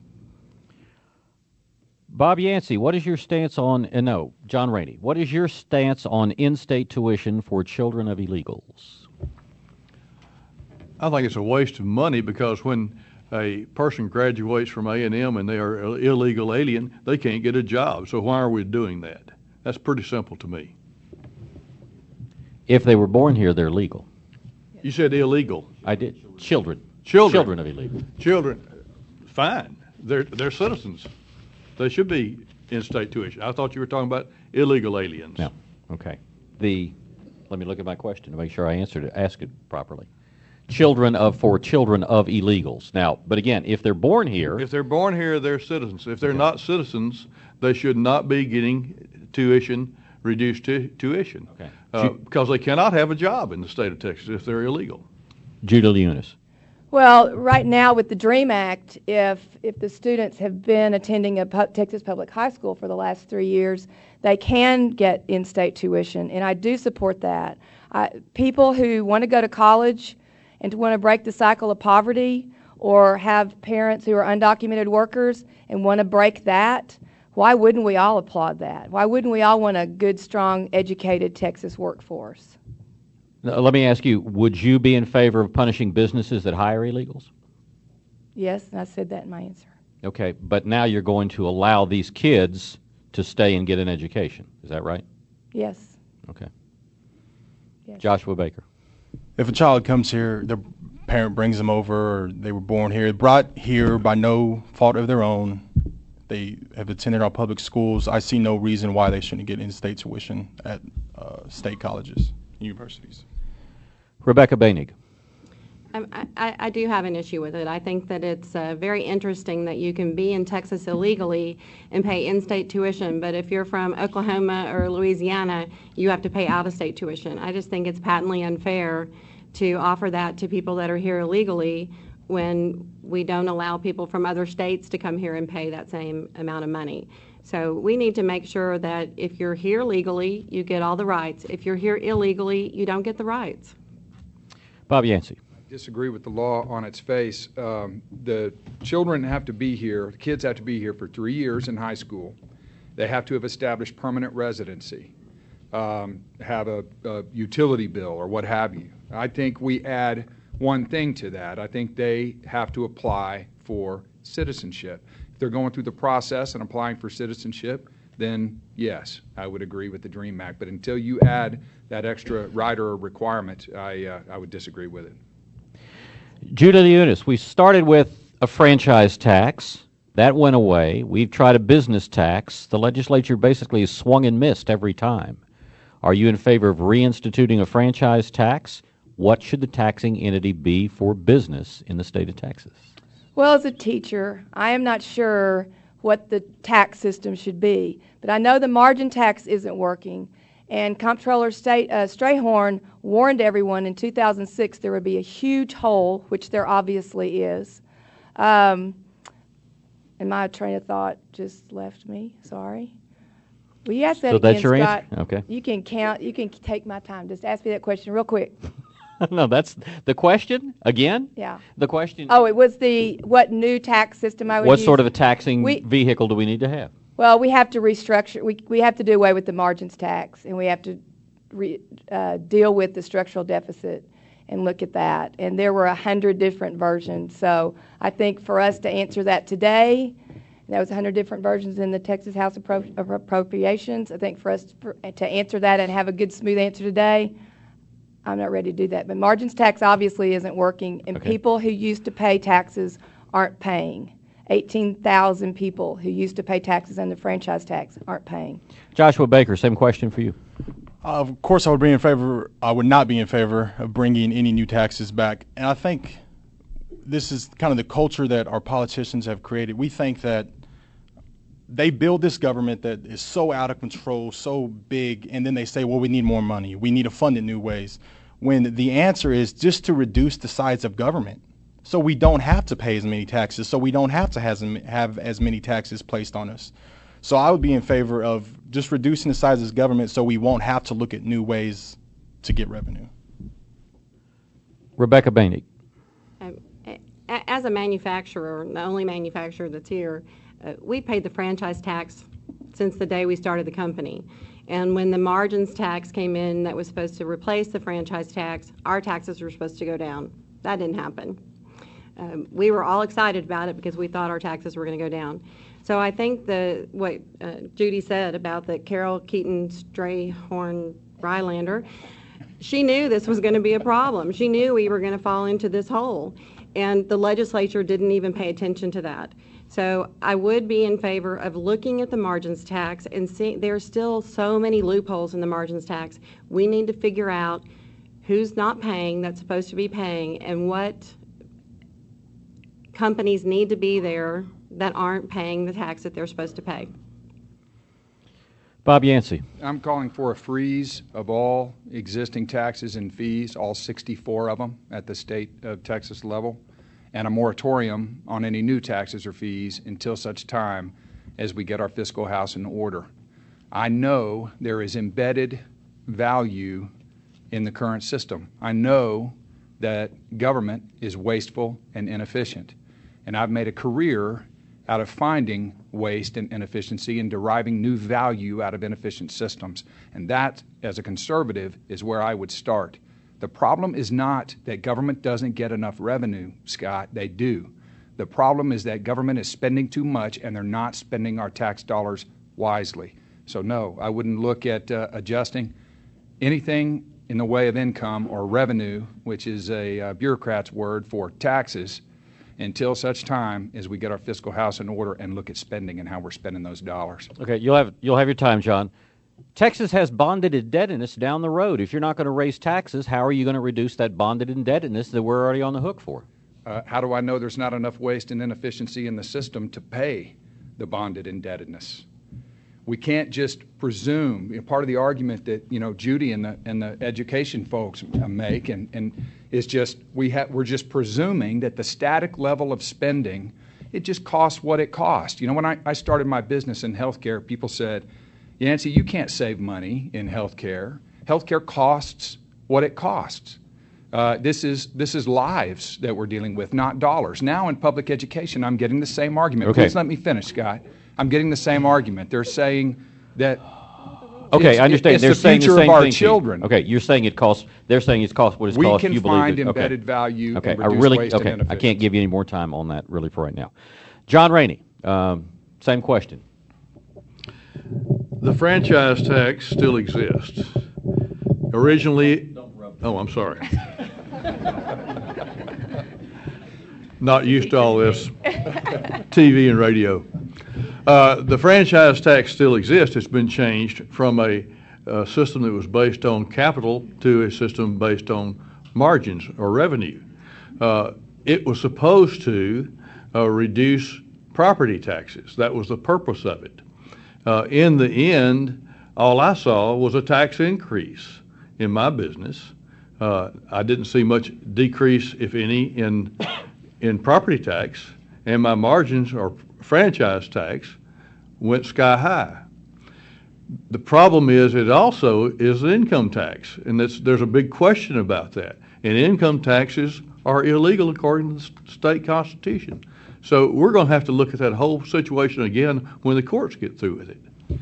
A: Bob Yancey, what is your stance on, uh, no, John Rainey, what is your stance on in-state tuition for children of illegals?
F: I think it's a waste of money because when a person graduates from A and M and they are an illegal alien, they can't get a job. So why are we doing that? That's pretty simple to me.
A: If they were born here, they're legal.
F: You said illegal.
A: I did. Children.
F: Children.
A: Children of illegal.
F: Children. Fine. They're, they're citizens. They should be in-state tuition. I thought you were talking about illegal aliens.
A: No. Okay. The, let me look at my question to make sure I answered it, asked it properly. Children of, for children of illegals. Now, but again, if they're born here.
F: If they're born here, they're citizens. If they're
A: Okay.
F: not citizens, they should not be getting tuition, reduced tu- tuition.
A: Okay.
F: Uh,
A: Ju-
F: because they cannot have a job in the state of Texas if they're illegal.
A: Judah Leonis.
G: Well, right now with the DREAM Act, if if the students have been attending a pu- Texas Public High School for the last three years, they can get in-state tuition, and I do support that. I, people who want to go to college and want to break the cycle of poverty, or have parents who are undocumented workers and want to break that, why wouldn't we all applaud that? Why wouldn't we all want a good, strong, educated Texas workforce?
A: Now, let me ask you, would you be in favor of punishing businesses that hire illegals?
G: Yes, and I said that in my answer.
A: Okay, but now you're going to allow these kids to stay and get an education. Is that right?
G: Yes.
A: Okay.
G: Yes.
A: Joshua Baker.
C: If a child comes here, their parent brings them over, or they were born here, brought here by no fault of their own, they have attended our public schools, I see no reason why they shouldn't get in-state tuition at uh, state colleges, universities.
A: Rebecca Bainig.
D: Um, I, I, I do have an issue with it. I think that it's uh, very interesting that you can be in Texas illegally and pay in-state tuition, but if you're from Oklahoma or Louisiana, you have to pay out-of-state tuition. I just think it's patently unfair to offer that to people that are here illegally when we don't allow people from other states to come here and pay that same amount of money. So we need to make sure that if you're here legally, you get all the rights. If you're here illegally, you don't get the rights.
A: Bob Yancey.
E: Disagree with the law on its face. Um, the children have to be here, the kids have to be here for three years in high school. They have to have established permanent residency, um, have a, a utility bill or what have you. I think we add one thing to that. I think they have to apply for citizenship. If they're going through the process and applying for citizenship, then yes, I would agree with the DREAM Act. But until you add that extra right or requirement, I, uh, I would disagree with it.
A: Judah Leonis, we started with a franchise tax. That went away. We've tried a business tax. The legislature basically has swung and missed every time. Are you in favor of reinstituting a franchise tax? What should the taxing entity be for business in the state of Texas?
G: Well, as a teacher, I am not sure what the tax system should be, but I know the margin tax isn't working. And Comptroller State, uh, Strayhorn warned everyone in two thousand six there would be a huge hole, which there obviously is. Um, and my train of thought just left me. Sorry. Will you ask that
A: So
G: again,
A: that's your
G: Scott?
A: answer? Okay.
G: You can count. You can take my time. Just ask me that question real quick.
A: No, that's the question again?
G: Yeah.
A: The question.
G: Oh, it was the what new tax system I would
A: What
G: use?
A: sort of a taxing
G: We-
A: vehicle do we need to have?
G: Well, we have to restructure. We we have to do away with the margins tax, and we have to re, uh, deal with the structural deficit and look at that. And there were a hundred different versions. So I think for us to answer that today, that was a hundred different versions in the Texas House of, Appro- of Appropriations. I think for us to, to answer that and have a good, smooth answer today, I'm not ready to do that. But margins tax obviously isn't working, and
A: Okay.
G: people who used to pay taxes aren't paying. eighteen thousand people who used to pay taxes under franchise tax aren't paying.
A: Joshua Baker, same question for you.
C: Uh, of course, I would be in favor. I would not be in favor of bringing any new taxes back. And I think this is kind of the culture that our politicians have created. We think that they build this government that is so out of control, so big, and then they say, well, we need more money. We need to fund it new ways. When the answer is just to reduce the size of government so we don't have to pay as many taxes, so we don't have to has, have as many taxes placed on us. So I would be in favor of just reducing the size of government so we won't have to look at new ways to get revenue.
A: Rebecca Bainig.
D: Um, as a manufacturer, the only manufacturer that's here, uh, we paid the franchise tax since the day we started the company. And when the margins tax came in that was supposed to replace the franchise tax, our taxes were supposed to go down. That didn't happen. Um, we were all excited about it because we thought our taxes were going to go down. So I think the what uh, Judy said about the Carol Keaton Strayhorn Rylander, she knew this was going to be a problem. She knew we were going to fall into this hole. And the legislature didn't even pay attention to that. So I would be in favor of looking at the margins tax and seeing there are still so many loopholes in the margins tax. We need to figure out who's not paying that's supposed to be paying and what companies need to be there that aren't paying the tax that they're supposed to pay.
A: Bob Yancey.
E: I'm calling for a freeze of all existing taxes and fees, all sixty-four of them at the state of Texas level, and a moratorium on any new taxes or fees until such time as we get our fiscal house in order. I know there is embedded value in the current system. I know that government is wasteful and inefficient, and I've made a career out of finding waste and inefficiency and deriving new value out of inefficient systems. And that, as a conservative, is where I would start. The problem is not that government doesn't get enough revenue, Scott. They do. The problem is that government is spending too much and they're not spending our tax dollars wisely. So no, I wouldn't look at uh, adjusting anything in the way of income or revenue, which is a uh, bureaucrat's word for taxes, until such time as we get our fiscal house in order and look at spending and how we're spending those dollars.
A: Okay, you'll have you'll have your time, John. Texas has bonded indebtedness down the road. If you're not going to raise taxes, how are you going to reduce that bonded indebtedness that we're already on the hook for?
E: Uh, how do I know there's not enough waste and inefficiency in the system to pay the bonded indebtedness? We can't just presume. You know, part of the argument that you know Judy and the and the education folks make and, and is just we ha- we're just presuming that the static level of spending, it just costs what it costs. You know, when I, I started my business in healthcare, people said, Yancey, you can't save money in healthcare. Healthcare costs what it costs. Uh, this is this is lives that we're dealing with, not dollars. Now in public education, I'm getting the same argument.
A: Okay.
E: Please let me finish, Scott. I'm getting the same argument. They're saying that
A: okay,
E: it's,
A: I understand.
E: it's
A: They're
E: the
A: saying
E: future
A: the same
E: of our
A: thing
E: children.
A: Okay, you're saying it costs. They're saying it's cost what it's
E: we
A: cost.
E: can
A: You believe
E: find
A: it.
E: embedded
A: okay.
E: value.
A: Okay,
E: and
A: I
E: reduce
A: really
E: waste
A: okay.
E: and
A: I can't give you any more time on that really for right now. John Rainey, um, same question.
F: The franchise tax still exists. Originally, oh, I'm sorry. Not used to all this T V and radio. Uh, the franchise tax still exists. It's been changed from a, a system that was based on capital to a system based on margins or revenue. Uh, it was supposed to uh, reduce property taxes. That was the purpose of it. Uh, in the end, all I saw was a tax increase in my business. Uh, I didn't see much decrease, if any, in in property tax, and my margins or franchise tax went sky high. The problem is it also is the income tax, and that's, there's a big question about that. And income taxes are illegal according to the state constitution. So we're going to have to look at that whole situation again when the courts get through with it.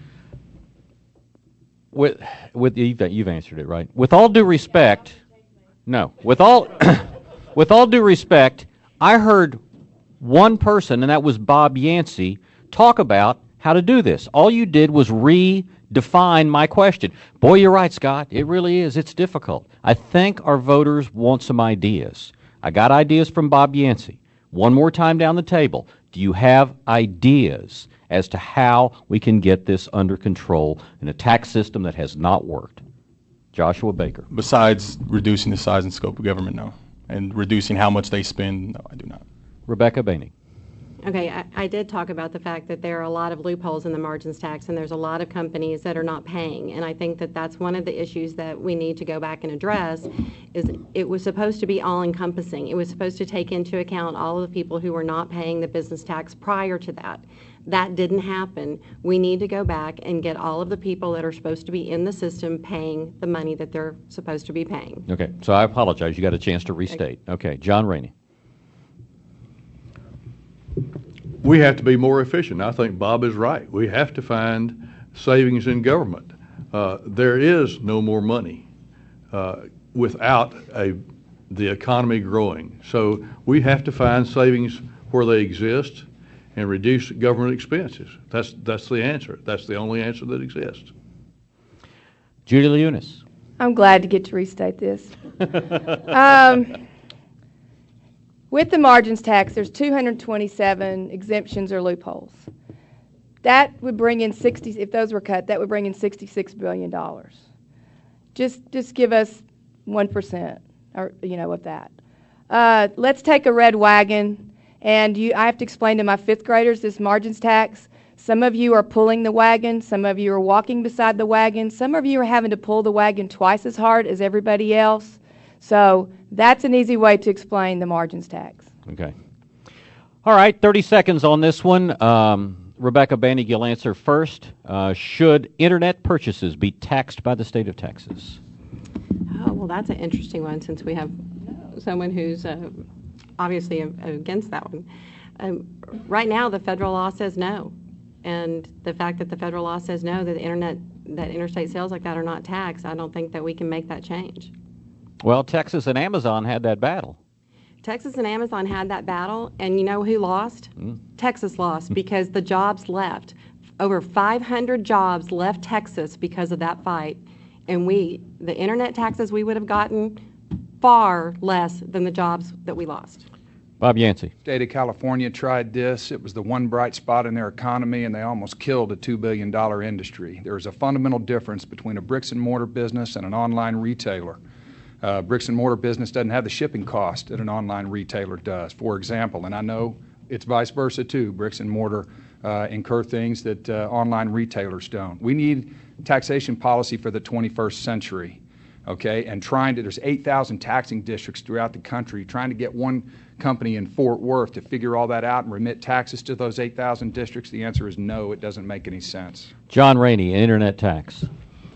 A: With with you've, you've answered it right. With all due respect, no. With all with all due respect, I heard one person, and that was Bob Yancey, talk about how to do this. All you did was redefine my question. Boy, you're right, Scott. It really is. It's difficult. I think our voters want some ideas. I got ideas from Bob Yancey. One more time down the table. Do you have ideas as to how we can get this under control in a tax system that has not worked? Joshua Baker.
C: Besides reducing the size and scope of government, no. and reducing how much they spend, no, I do not.
A: Rebecca Boehnig.
D: Okay, I, I did talk about the fact that there are a lot of loopholes in the margins tax, and there's a lot of companies that are not paying. And I think that that's one of the issues that we need to go back and address. Is it was supposed to be all-encompassing. It was supposed to take into account all of the people who were not paying the business tax prior to that. That didn't happen. We need to go back and get all of the people that are supposed to be in the system paying the money that they're supposed to be paying.
A: Okay, so I apologize. You got a chance to restate. Okay, John Rainey.
F: We have to be more efficient. I think Bob is right. We have to find savings in government. Uh, there is no more money uh, without a, the economy growing. So we have to find savings where they exist and reduce government expenses. That's, that's the answer. That's the only answer that exists.
A: Judy Leunis.
G: I'm glad to get to restate this. um, With the margins tax, there's two hundred twenty-seven exemptions or loopholes. That would bring in sixty. If those were cut, that would bring in sixty-six billion dollars. Just, just give us one percent, or you know, of that. Uh, let's take a red wagon, and you. I have to explain to my fifth graders this margins tax. Some of you are pulling the wagon. Some of you are walking beside the wagon. Some of you are having to pull the wagon twice as hard as everybody else. So that's an easy way to explain the margins tax.
A: Okay. All right, thirty seconds on this one. Um, Rebecca Boehnig, you'll answer first. Uh, should Internet purchases be taxed by the state of Texas?
D: Oh, well, that's an interesting one since we have someone who's uh, obviously against that one. Um, right now, the federal law says no. And the fact that the federal law says no, that the Internet, that interstate sales like that are not taxed, I don't think that we can make that change.
A: Well, Texas and Amazon had that battle.
D: Texas and Amazon had that battle, and you know who lost? Mm. Texas lost because the jobs left. Over five hundred jobs left Texas because of that fight, and we, the Internet taxes we would have gotten, far less than the jobs that we lost.
A: Bob Yancey.
E: State of California tried this. It was the one bright spot in their economy, and they almost killed a two billion dollars industry. There is a fundamental difference between a bricks and mortar business and an online retailer. Uh, bricks and mortar business doesn't have the shipping cost that an online retailer does, for example. And I know it's vice versa, too. Bricks and mortar uh, incur things that uh, online retailers don't. We need taxation policy for the twenty-first century, okay? And trying to, there's eight thousand taxing districts throughout the country. Trying to get one company in Fort Worth to figure all that out and remit taxes to those eight thousand districts, the answer is no. It doesn't make any sense.
A: John Rainey, Internet tax.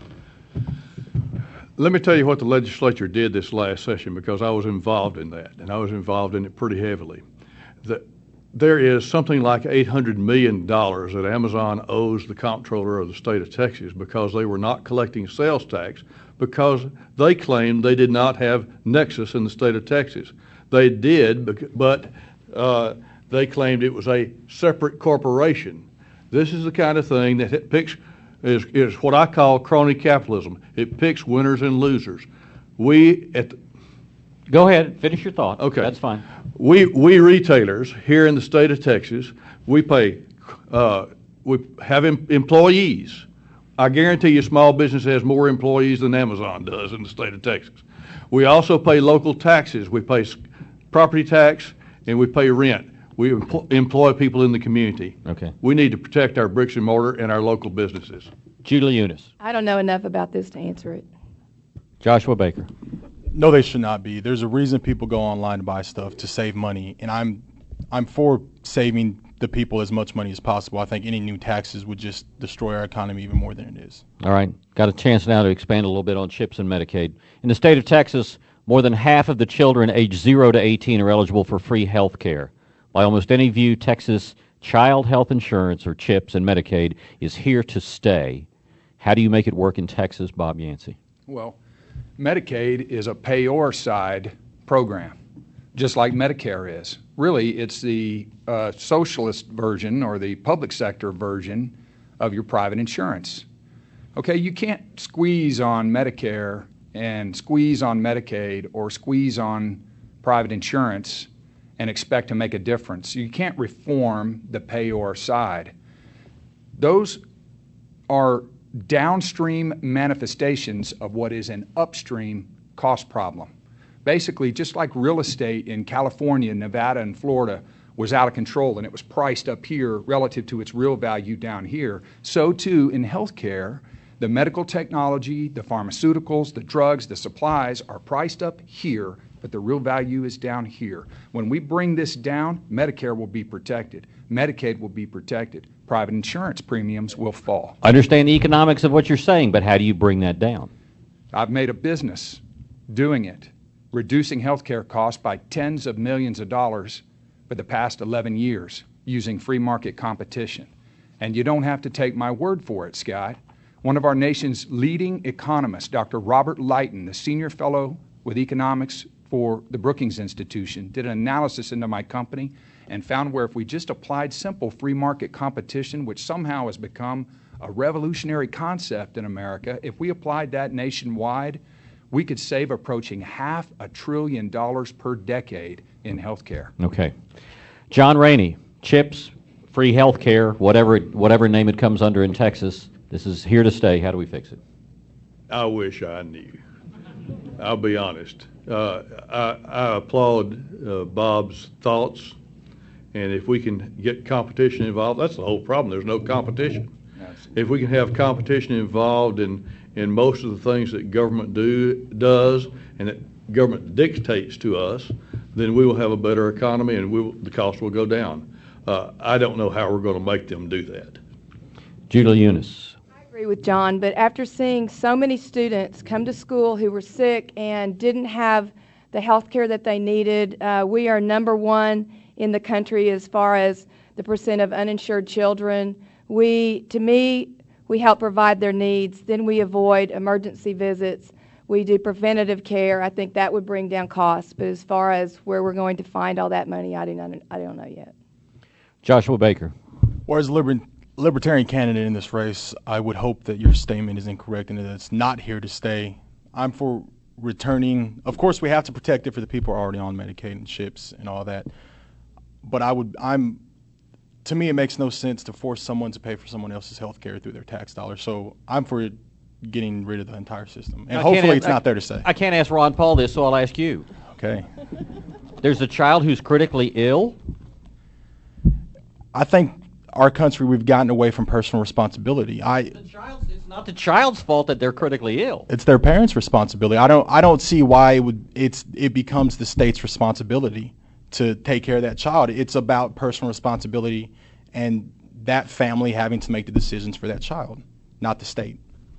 F: Let me tell you what the legislature did this last session, because I was involved in that, and I was involved in it pretty heavily. The, there is something like eight hundred million dollars that Amazon owes the comptroller of the state of Texas because they were not collecting sales tax because they claimed they did not have nexus in the state of Texas. They did, but uh, they claimed it was a separate corporation. This is the kind of thing that it picks Is, is what I call crony capitalism. It picks winners and losers. We at the,
A: Go ahead, finish your thought.
F: Okay,
A: that's fine.
F: We we retailers here in the state of Texas, we pay, uh, we have em- employees. I guarantee you, small business has more employees than Amazon does in the state of Texas. We also pay local taxes. We pay property tax and we pay rent. We empl- employ people in the community.
A: Okay.
F: We need to protect our bricks and mortar and our local businesses.
A: Julie Leunis.
G: I don't know enough about this to answer it.
A: Joshua Baker.
C: No, they should not be. There's a reason people go online to buy stuff, to save money, and I'm I'm for saving the people as much money as possible. I think any new taxes would just destroy our economy even more than it is.
A: All right. Got a chance now to expand a little bit on CHIPS and Medicaid. In the state of Texas, more than half of the children aged zero to eighteen are eligible for free health care. By almost any view, Texas child health insurance, or CHIPS and Medicaid, is here to stay. How do you make it work in Texas, Bob Yancey?
E: Well, Medicaid is a payor side program, just like Medicare is. Really, it's the uh, socialist version or the public sector version of your private insurance. Okay, you can't squeeze on Medicare and squeeze on Medicaid or squeeze on private insurance and expect to make a difference. You can't reform the payor side. Those are downstream manifestations of what is an upstream cost problem. Basically, just like real estate in California, Nevada, and Florida was out of control and it was priced up here relative to its real value down here, so too in healthcare, the medical technology, the pharmaceuticals, the drugs, the supplies are priced up here, but the real value is down here. When we bring this down, Medicare will be protected. Medicaid will be protected. Private insurance premiums will fall.
A: I understand the economics of what you're saying, but how do you bring that down?
E: I've made a business doing it, reducing healthcare costs by tens of millions of dollars for the past eleven years using free market competition. And you don't have to take my word for it, Scott. One of our nation's leading economists, Doctor Robert Lighton, the senior fellow with economics for the Brookings Institution, did an analysis into my company and found where if we just applied simple free market competition, which somehow has become a revolutionary concept in America, if we applied that nationwide, we could save approaching half a trillion dollars per decade in health care.
A: Okay. John Rainey, CHIPS, free health care, whatever, whatever name it comes under in Texas, this is here to stay. How do we fix it?
F: I wish I knew. I'll be honest. Uh, I, I applaud uh, Bob's thoughts, and if we can get competition involved, that's the whole problem. There's no competition. If we can have competition involved in, in most of the things that government do does and that government dictates to us, then we will have a better economy and we will, the cost will go down. Uh, I don't know how we're going to make them do that.
A: Judah Eunice.
G: I agree with John, but after seeing so many students come to school who were sick and didn't have the health care that they needed, uh, we are number one in the country as far as the percent of uninsured children. We, to me, we help provide their needs. Then we avoid emergency visits. We do preventative care. I think that would bring down costs. But as far as where we're going to find all that money, I do not, I don't know yet.
A: Joshua Baker.
C: Well, as a liber- libertarian candidate in this race, I would hope that your statement is incorrect and that it's not here to stay. I'm for returning. Of course, we have to protect it for the people who are already on Medicaid and CHIPS and all that. But I would, I'm. To me, it makes no sense to force someone to pay for someone else's health care through their tax dollars. So I'm for getting rid of the entire system. And
A: I
C: hopefully
A: ask,
C: it's not
A: I,
C: there to stay.
A: I can't ask Ron Paul this, so I'll ask you.
C: Okay.
A: There's a child who's critically ill?
C: I think our country, we've gotten away from personal responsibility. I,
A: The child's, it's not the child's fault that they're critically ill.
C: It's their parents' responsibility. I don't I don't see why it would it's it becomes the state's responsibility to take care of that child. It's about personal responsibility and that family having to make the decisions for that child, not the state.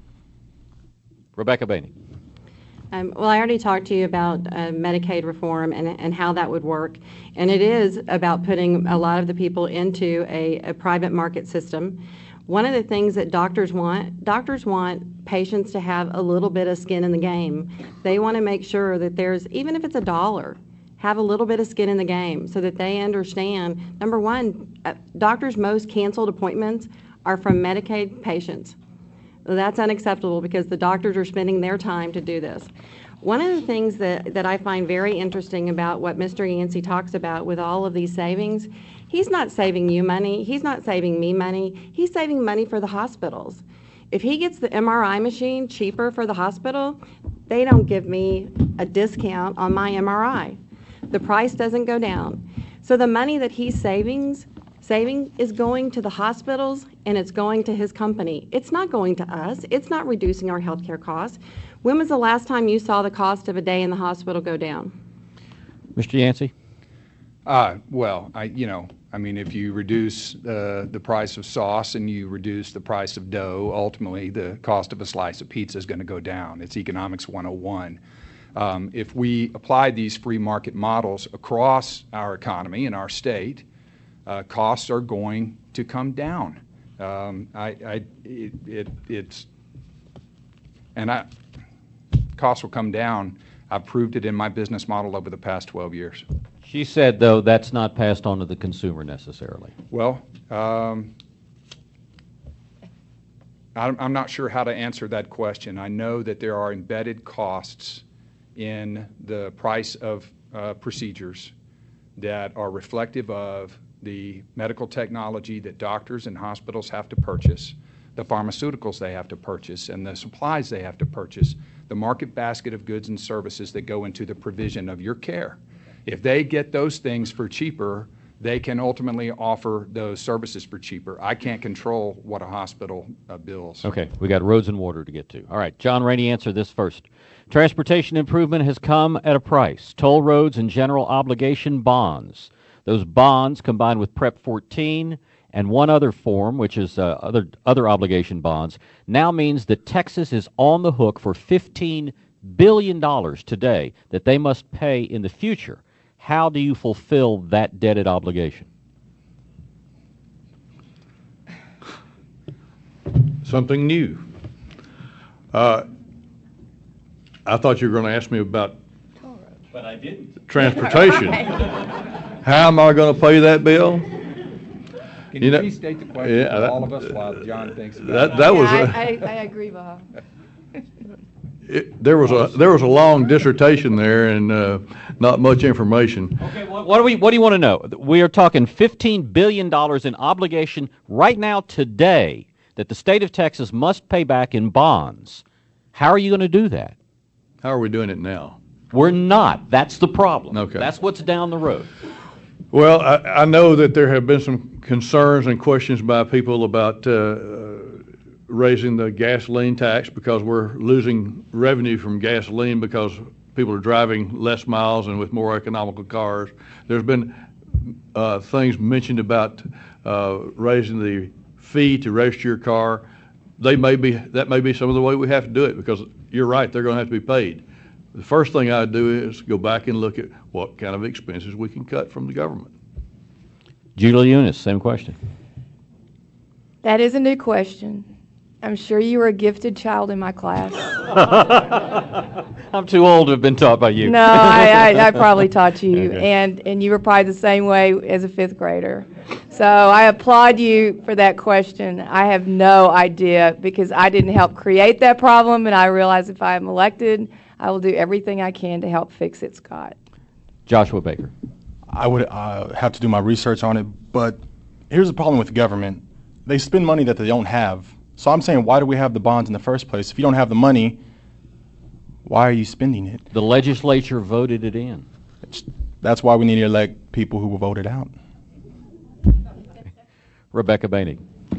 A: Rebecca Bainey.
D: Um, well, I already talked to you about uh, Medicaid reform and, and how that would work. And it is about putting a lot of the people into a, a private market system. One of the things that doctors want, doctors want patients to have a little bit of skin in the game. They want to make sure that there's, even if it's a dollar, have a little bit of skin in the game so that they understand, number one, uh, doctors' most canceled appointments are from Medicaid patients. That's unacceptable because the doctors are spending their time to do this. One of the things that, that I find very interesting about what Mister Yancey talks about with all of these savings, he's not saving you money, he's not saving me money, he's saving money for the hospitals. If he gets the M R I machine cheaper for the hospital, they don't give me a discount on my M R I. The price doesn't go down. So the money that he's savings, saving is going to the hospitals and it's going to his company. It's not going to us. It's not reducing our health care costs. When was the last time you saw the cost of a day in the hospital go down?
A: Mister Yancey?
E: Uh, well, I, you know, I mean, if you reduce uh, the price of sauce and you reduce the price of dough, ultimately the cost of a slice of pizza is going to go down. It's economics one oh one. Um, if we apply these free market models across our economy and our state, uh, costs are going to come down. Um, I, I, it, it, it's, and I, costs will come down. I've proved it in my business model over the past twelve years.
A: She said, though, that's not passed on to the consumer necessarily.
E: Well, um, I'm, I'm not sure how to answer that question. I know that there are embedded costs in the price of uh, procedures that are reflective of the medical technology that doctors and hospitals have to purchase, the pharmaceuticals they have to purchase, and the supplies they have to purchase. the market basket of goods and services that go into the provision of your care. If they get those things for cheaper, they can ultimately offer those services for cheaper. I can't control what a hospital uh, bills.
A: Okay, we got roads and water to get to. All right, John Rainey, answer this first. Transportation improvement has come at a price. Toll roads and general obligation bonds. Those bonds, combined with Prep fourteen and one other form, which is uh, other other obligation bonds, now means that Texas is on the hook for fifteen billion dollars today that they must pay in the future. How do you fulfill that debted obligation?
F: Something new. Uh, I thought you were going to ask me about
A: But I didn't.
F: transportation. How am I going to pay that bill?
E: Can you,
F: You know-
E: please state the question
F: Yeah,
E: for
F: that-
E: all of us while John thinks about
F: That
E: it?
F: that was
G: Yeah,
F: a,
G: I, I, I agree, Bob.
F: it, there was a there was a long dissertation there and uh, not much information.
A: Okay, what, what do we? What do you want to know? We are talking fifteen billion dollars in obligation right now today that the state of Texas must pay back in bonds. How are you going to do that?
F: How are we doing it now?
A: We're not. That's the problem.
F: Okay.
A: That's what's down the road.
F: Well, I, I know that there have been some concerns and questions by people about uh, uh, raising the gasoline tax because we're losing revenue from gasoline because people are driving less miles and with more economical cars. There's been uh, things mentioned about uh, raising the fee to register your car. They may be that may be some of the way we have to do it because you're right, they're going to have to be paid. The first thing I'd do is go back and look at what kind of expenses we can cut from the government.
A: Julie Eunice, same question.
G: That is a new question. I'm sure you were a gifted child in my class.
A: I'm too old to have been taught by you.
G: No, I, I, I probably taught you,
A: Okay.
G: and, and you were probably the same way as a fifth grader. So I applaud you for that question. I have no idea because I didn't help create that problem, and I realize if I am elected, I will do everything I can to help fix it, Scott.
A: Joshua Baker.
C: I would uh, have to do my research on it, but here's the problem with government. They spend money that they don't have. So I'm saying, why do we have the bonds in the first place? If you don't have the money, why are you spending it?
A: The legislature voted it in.
C: It's, that's why we need to elect people who will vote it out.
A: Rebecca Boehnig.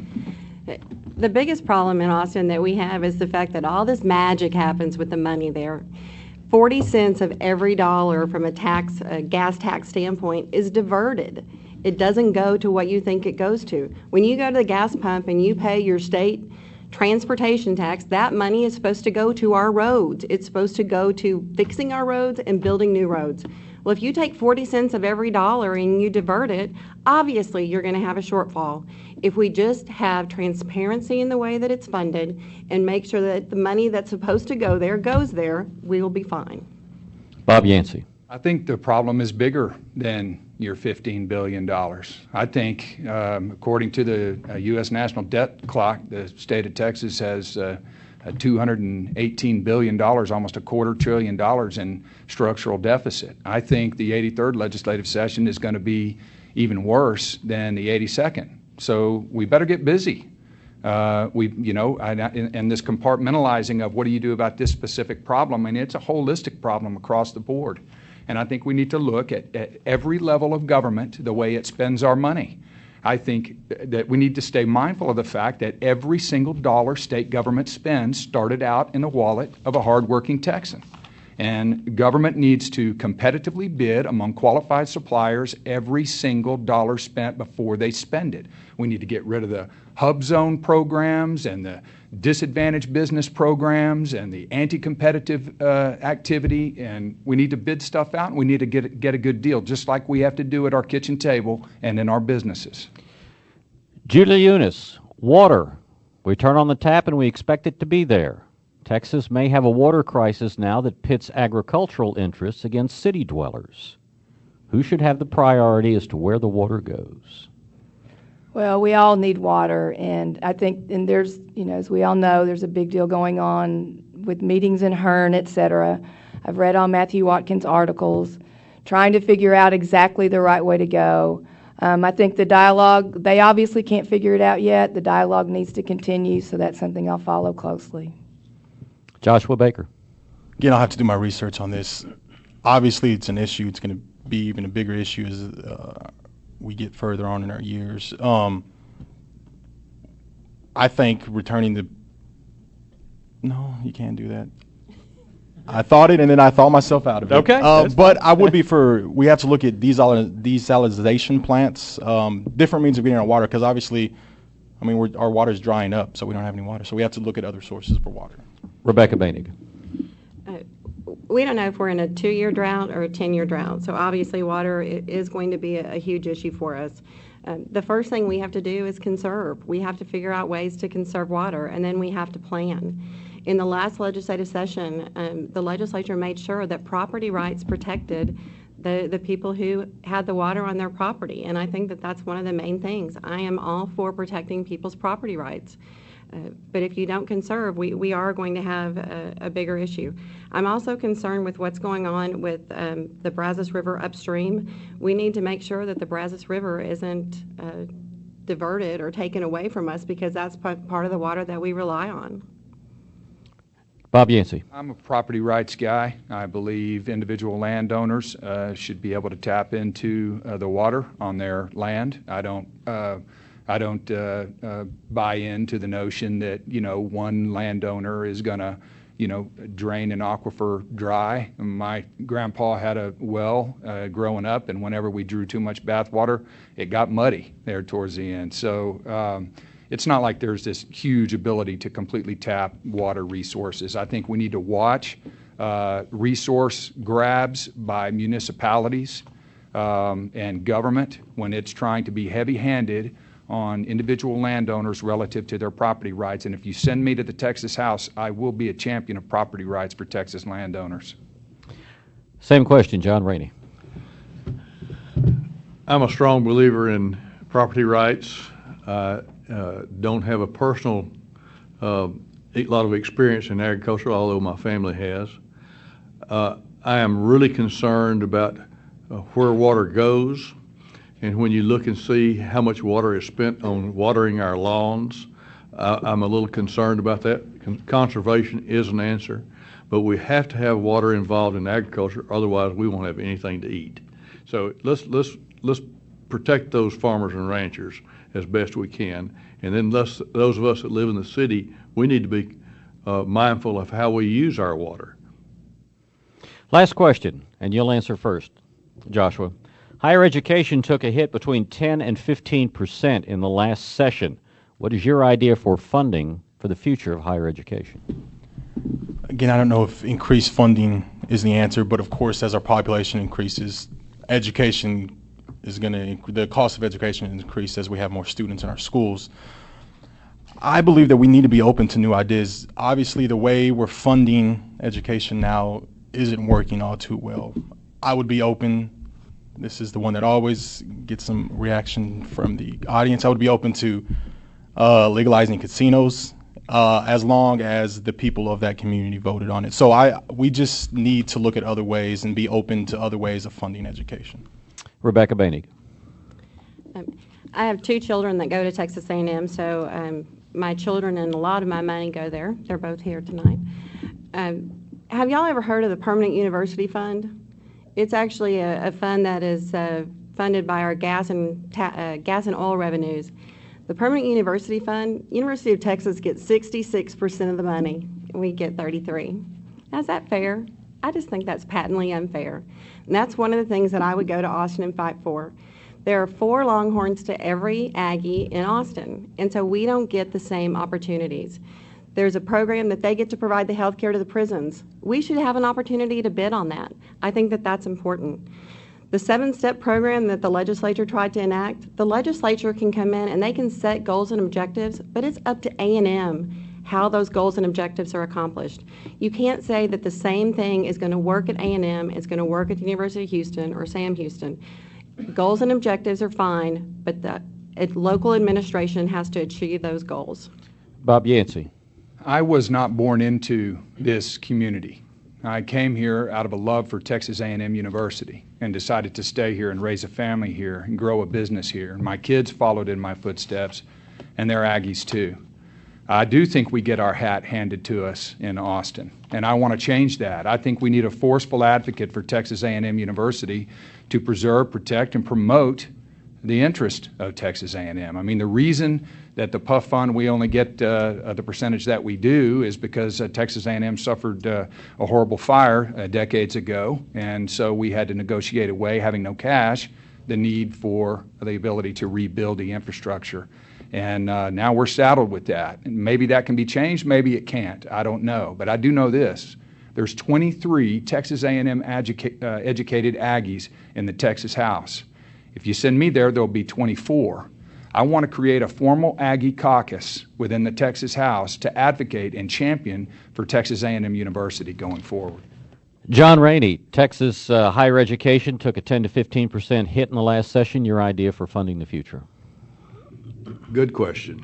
D: The biggest problem in Austin that we have is the fact that all this magic happens with the money there. forty cents of every dollar from a tax, a gas tax standpoint is diverted. It doesn't go to what you think it goes to. When you go to the gas pump and you pay your state transportation tax, that money is supposed to go to our roads. It's supposed to go to fixing our roads and building new roads. Well, if you take forty cents of every dollar and you divert it, obviously you're going to have a shortfall. If we just have transparency in the way that it's funded and make sure that the money that's supposed to go there goes there, we will be fine.
A: Bob Yancey.
E: I think the problem is bigger than your fifteen billion dollars. I think, um, according to the uh, U S national debt clock, the state of Texas has uh, a two hundred eighteen billion dollars, almost a quarter trillion dollars in structural deficit. I think the eighty-third legislative session is going to be even worse than the eighty-second. So we better get busy. Uh, we, you know, and, and this compartmentalizing of what do you do about this specific problem, and it's a holistic problem across the board. And I think we need to look at, at every level of government, the way it spends our money. I think that we need to stay mindful of the fact that every single dollar state government spends started out in the wallet of a hardworking Texan. And government needs to competitively bid among qualified suppliers every single dollar spent before they spend it. We need to get rid of the hub zone programs and the disadvantaged business programs and the anti-competitive uh, activity, and we need to bid stuff out, and we need to get, get a good deal, just like we have to do at our kitchen table and in our businesses.
A: Julie Eunice. Water. We turn on the tap and we expect it to be there. Texas may have a water crisis now that pits agricultural interests against city dwellers. Who should have the priority as to where the water goes?
G: Well, we all need water, and I think, and there's, you know, as we all know, there's a big deal going on with meetings in Hearn, et cetera. I've read all Matthew Watkins' articles, trying to figure out exactly the right way to go. Um, I think the dialogue, they obviously can't figure it out yet. The dialogue needs to continue, so that's something I'll follow closely.
A: Joshua Baker.
C: again, I'll have to do my research on this. Obviously, it's an issue. It's going to be even a bigger issue as uh, we get further on in our years. Um, I think returning the no, you can't do that. I thought it, and then I thought myself out of it.
A: Okay.
C: Uh, but I would be for, we have to look at desal- desalinization plants, um, different means of getting our water, because obviously, I mean, we're, our water is drying up, so we don't have any water. So we have to look at other sources for water.
A: Rebecca Bainig.
D: Uh, we don't know if we're in a two-year drought or a ten-year drought, so obviously water i- is going to be a, a huge issue for us. Um, the first thing we have to do is conserve. We have to figure out ways to conserve water, and then we have to plan. In the last legislative session, um, the legislature made sure that property rights protected the, the people who had the water on their property, and I think that that's one of the main things. I am all for protecting people's property rights. Uh, but if you don't conserve, we, we are going to have a, a bigger issue. I'm also concerned with what's going on with um, the Brazos River upstream. We need to make sure that the Brazos River isn't uh, diverted or taken away from us, because that's p- part of the water that we rely on.
A: Bob Yancey.
E: I'm a property rights guy. I believe individual landowners uh, should be able to tap into uh, the water on their land. I don't. Uh, I don't uh, uh, buy into the notion that, you know, one landowner is going to, you know, drain an aquifer dry. My grandpa had a well uh, growing up, and whenever we drew too much bath water, it got muddy there towards the end. So um, it's not like there's this huge ability to completely tap water resources. I think we need to watch uh, resource grabs by municipalities um, and government when it's trying to be heavy-handed on individual landowners relative to their property rights. And if you send me to the Texas House, I will be a champion of property rights for Texas landowners.
A: Same question, John Rainey.
F: I'm a strong believer in property rights. I uh, don't have a personal uh, a lot of experience in agriculture, although my family has. Uh, I am really concerned about uh, where water goes. And when you look and see how much water is spent on watering our lawns, uh, I'm a little concerned about that. Con- conservation is an answer, but we have to have water involved in agriculture, otherwise we won't have anything to eat. So let's let's let's protect those farmers and ranchers as best we can, and then let's, those of us that live in the city, we need to be uh, mindful of how we use our water.
A: Last question, and you'll answer first, Joshua. Higher education took a hit between ten and fifteen percent in the last session. What is your idea for funding for the future of higher education?
C: Again, I don't know if increased funding is the answer, but of course, as our population increases, education is going to, the cost of education increase as we have more students in our schools. I believe that we need to be open to new ideas. Obviously, the way we're funding education now isn't working all too well. I would be open. This is the one that always gets some reaction from the audience. I would be open to uh, legalizing casinos uh, as long as the people of that community voted on it. So I, we just need to look at other ways and be open to other ways of funding education.
A: Rebecca Bainig.
D: Um, I have two children that go to Texas A and M, so um, my children and a lot of my money go there. They're both here tonight. Um, have y'all ever heard of the Permanent University Fund? It's actually a, a fund that is uh, funded by our gas and ta- uh, gas and oil revenues. The Permanent University Fund, University of Texas gets sixty-six percent of the money, and we get thirty-three. Now, is that fair? I just think that's patently unfair. And that's one of the things that I would go to Austin and fight for. There are four Longhorns to every Aggie in Austin, and so we don't get the same opportunities. There's a program that they get to provide the health care to the prisons. We should have an opportunity to bid on that. I think that that's important. The seven-step program that the legislature tried to enact, the legislature can come in and they can set goals and objectives, but it's up to A and M how those goals and objectives are accomplished. You can't say that the same thing is going to work at A and M, it's going to work at the University of Houston or Sam Houston. Goals and objectives are fine, but the it, local administration has to achieve those goals.
A: Bob Yancey.
E: I was not born into this community. I came here out of a love for Texas A and M University and decided to stay here and raise a family here and grow a business here. And my kids followed in my footsteps, and they're Aggies too. I do think we get our hat handed to us in Austin, and I want to change that. I think we need a forceful advocate for Texas A and M University to preserve, protect, and promote the interest of Texas A and M. I mean, the reason that the P U F fund, we only get uh, the percentage that we do is because uh, Texas A and M suffered uh, a horrible fire uh, decades ago, and so we had to negotiate away, having no cash, the need for the ability to rebuild the infrastructure. And uh, now we're saddled with that. And maybe that can be changed, maybe it can't. I don't know. But I do know this. There's twenty-three Texas A and M educa- uh, educated Aggies in the Texas House. If you send me there, there'll be twenty-four. I want to create a formal Aggie caucus within the Texas House to advocate and champion for Texas A and M University going forward.
A: John Rainey, Texas uh, higher education took a ten to fifteen percent hit in the last session. Your idea for funding the future?
F: Good question.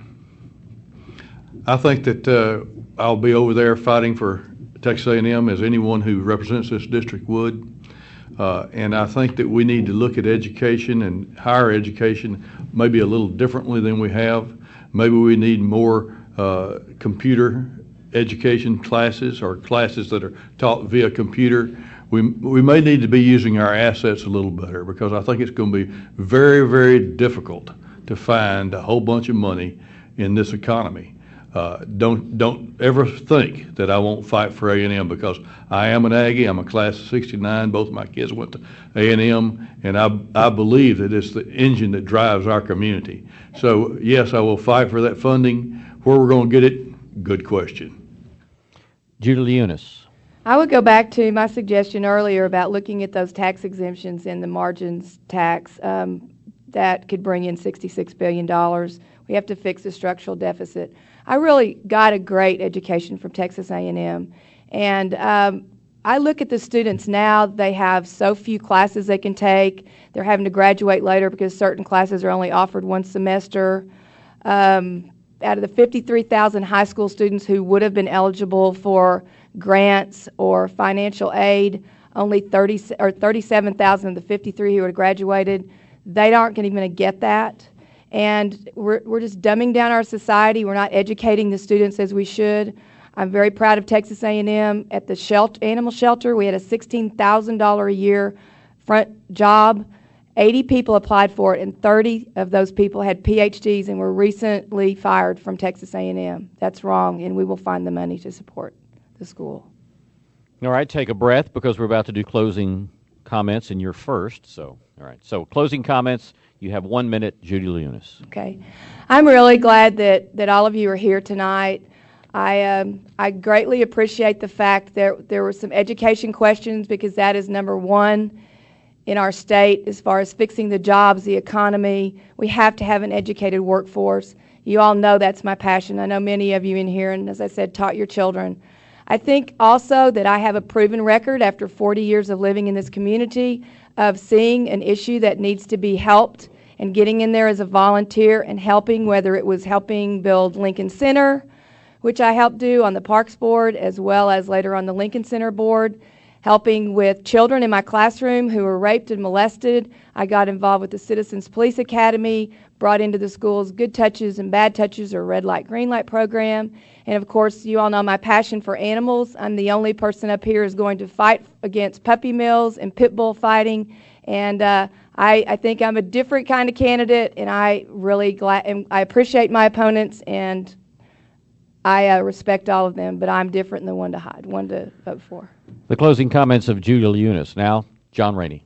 F: I think that uh, I'll be over there fighting for Texas A and M as anyone who represents this district would. Uh, and I think that we need to look at education and higher education maybe a little differently than we have. Maybe we need more uh, computer education classes or classes that are taught via computer. We, we may need to be using our assets a little better, because I think it's going to be very, very difficult to find a whole bunch of money in this economy. Uh, don't don't ever think that I won't fight for A and M, because I am an Aggie. I'm a class of sixty-nine. Both of my kids went to A and M, and I I believe that it's the engine that drives our community. So yes, I will fight for that funding. Where we're going to get it, good question.
A: Judy Eunice.
G: I would go back to my suggestion earlier about looking at those tax exemptions and the margins tax. Um, that could bring in sixty-six billion dollars. We have to fix the structural deficit. I really got a great education from Texas A and M. And um, I look at the students now. They have so few classes they can take. They're having to graduate later because certain classes are only offered one semester. Um, out of the fifty-three thousand high school students who would have been eligible for grants or financial aid, only thirty or thirty-seven thousand of the fifty-three who had graduated, they aren't even going to get that. And we're, we're just dumbing down our society. We're not educating the students as we should. I'm very proud of Texas A and M. At the shelter, animal shelter, we had a sixteen thousand dollars a year front job. eighty people applied for it, and thirty of those people had P H Ds and were recently fired from Texas A and M. That's wrong, and we will find the money to support the school.
A: All right, take a breath, because we're about to do closing comments, and you're first. So, all right. So, closing comments. You have one minute, Judy Eunice.
G: Okay. I'm really glad that, that all of you are here tonight. I um, I greatly appreciate the fact that there were some education questions, because that is number one in our state as far as fixing the jobs, the economy. We have to have an educated workforce. You all know that's my passion. I know many of you in here, and as I said, taught your children. I think also that I have a proven record after forty years of living in this community of seeing an issue that needs to be helped and getting in there as a volunteer and helping, whether it was helping build Lincoln Center, which I helped do on the Parks Board, as well as later on the Lincoln Center Board, helping with children in my classroom who were raped and molested. I got involved with the Citizens Police Academy, brought into the schools Good Touches and Bad Touches, or Red Light, Green Light program. And of course, you all know my passion for animals. I'm the only person up here who's going to fight against puppy mills and pit bull fighting. And uh, I, I think I'm a different kind of candidate, and I really glad, and I appreciate my opponents, and I uh, respect all of them, but I'm different than the one to hide, one to vote for.
A: The closing comments of Judy Eunice. Now, John Rainey.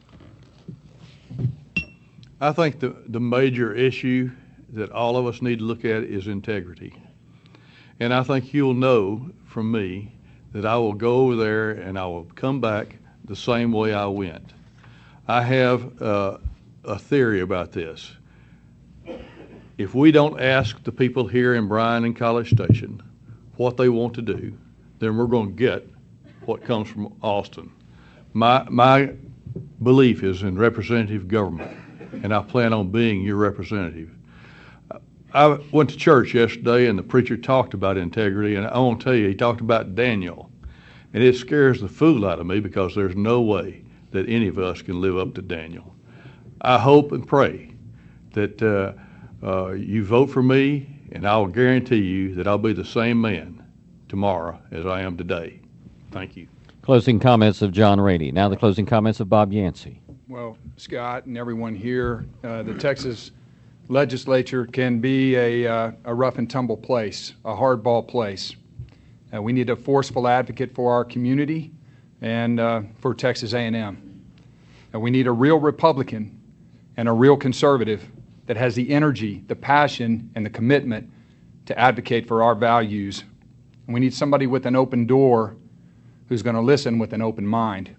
F: I think the, the major issue that all of us need to look at is integrity. And I think you'll know from me that I will go over there and I will come back the same way I went. I have uh, a theory about this. If we don't ask the people here in Bryan and College Station what they want to do, then we're going to get what comes from Austin. My, my belief is in representative government, and I plan on being your representative. I went to church yesterday, and the preacher talked about integrity, and I want to tell you, he talked about Daniel. And it scares the fool out of me, because there's no way that any of us can live up to Daniel. I hope and pray that uh, uh, you vote for me and I will guarantee you that I'll be the same man tomorrow as I am today. Thank you.
A: Closing comments of John Rainey. Now the closing comments of Bob Yancey.
E: Well, Scott and everyone here, uh, the Texas legislature can be a, uh, a rough and tumble place, a hardball place. Uh, we need a forceful advocate for our community and uh, for Texas A and M. And we need a real Republican and a real conservative that has the energy, the passion, and the commitment to advocate for our values. And we need somebody with an open door who's going to listen with an open mind.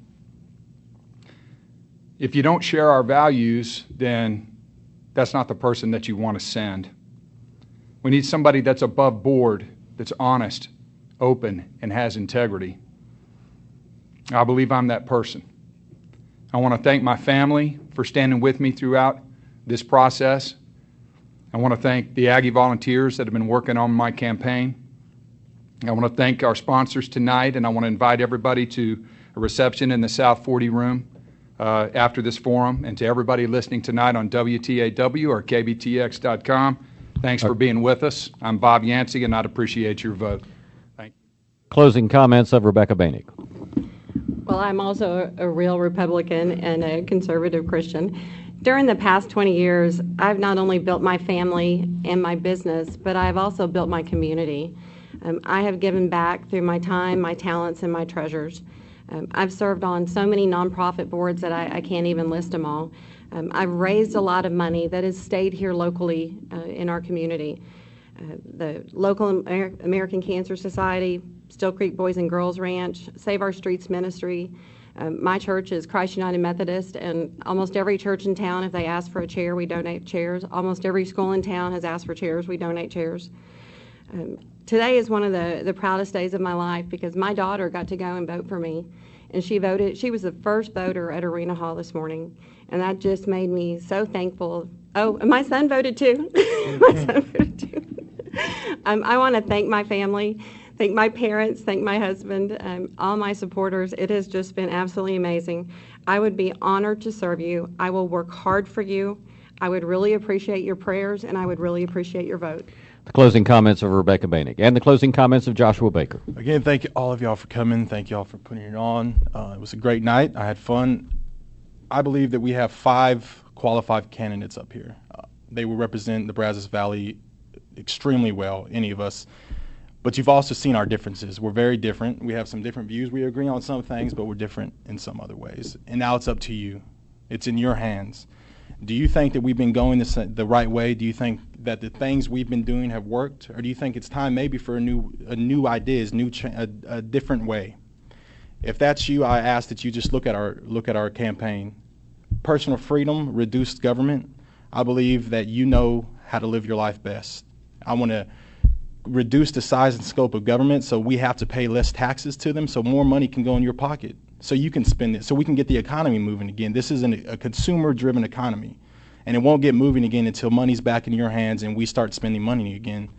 E: If you don't share our values, then that's not the person that you want to send. We need somebody that's above board, that's honest, open, and has integrity. I believe I'm that person. I want to thank my family for standing with me throughout this process. I want to thank the Aggie volunteers that have been working on my campaign. I want to thank our sponsors tonight, and I want to invite everybody to a reception in the South forty room uh, after this forum, and to everybody listening tonight on W T A W or K B T X dot com. Thanks for being with us. I'm Bob Yancey, and I'd appreciate your vote. Thank you.
A: Closing comments of Rebecca Bainig.
D: Well, I'm also a, a real Republican and a conservative Christian. During the past twenty years, I've not only built my family and my business, but I've also built my community. Um, I have given back through my time, my talents, and my treasures. Um, I've served on so many nonprofit boards that I, I can't even list them all. Um, I've raised a lot of money that has stayed here locally uh, in our community. Uh, the local Amer- American Cancer Society, Still Creek Boys and Girls Ranch, Save Our Streets Ministry. Um, my church is Christ United Methodist, and almost every church in town, if they ask for a chair, we donate chairs. Almost every school in town has asked for chairs, we donate chairs. Um, today is one of the, the proudest days of my life because my daughter got to go and vote for me. And she voted, she was the first voter at Arena Hall this morning. And that just made me so thankful. Oh, and my son voted too. my son voted too. um, I want to thank my family, thank my parents, thank my husband, um, all my supporters. It has just been absolutely amazing. I would be honored to serve you. I will work hard for you. I would really appreciate your prayers, and I would really appreciate your vote.
A: The closing comments of Rebecca Bainig and the closing comments of Joshua Baker.
C: Again, thank you, all of y'all for coming. Thank y'all for putting it on. Uh, it was a great night. I had fun. I believe that we have five qualified candidates up here. Uh, they will represent the Brazos Valley extremely well, any of us. But you've also seen our differences. We're very different. We have some different views. We agree on some things, but we're different in some other ways. And now it's up to you. It's in your hands. Do you think that we've been going the, the right way? Do you think that the things we've been doing have worked? Or do you think it's time maybe for a new a new ideas, new cha- a, a different way? If that's you, I ask that you just look at our look at our campaign. Personal freedom, reduced government. I believe that you know how to live your life best. I want to reduce the size and scope of government so we have to pay less taxes to them so more money can go in your pocket. So you can spend it, so we can get the economy moving again. This is an, a consumer-driven economy, and it won't get moving again until money's back in your hands and we start spending money again.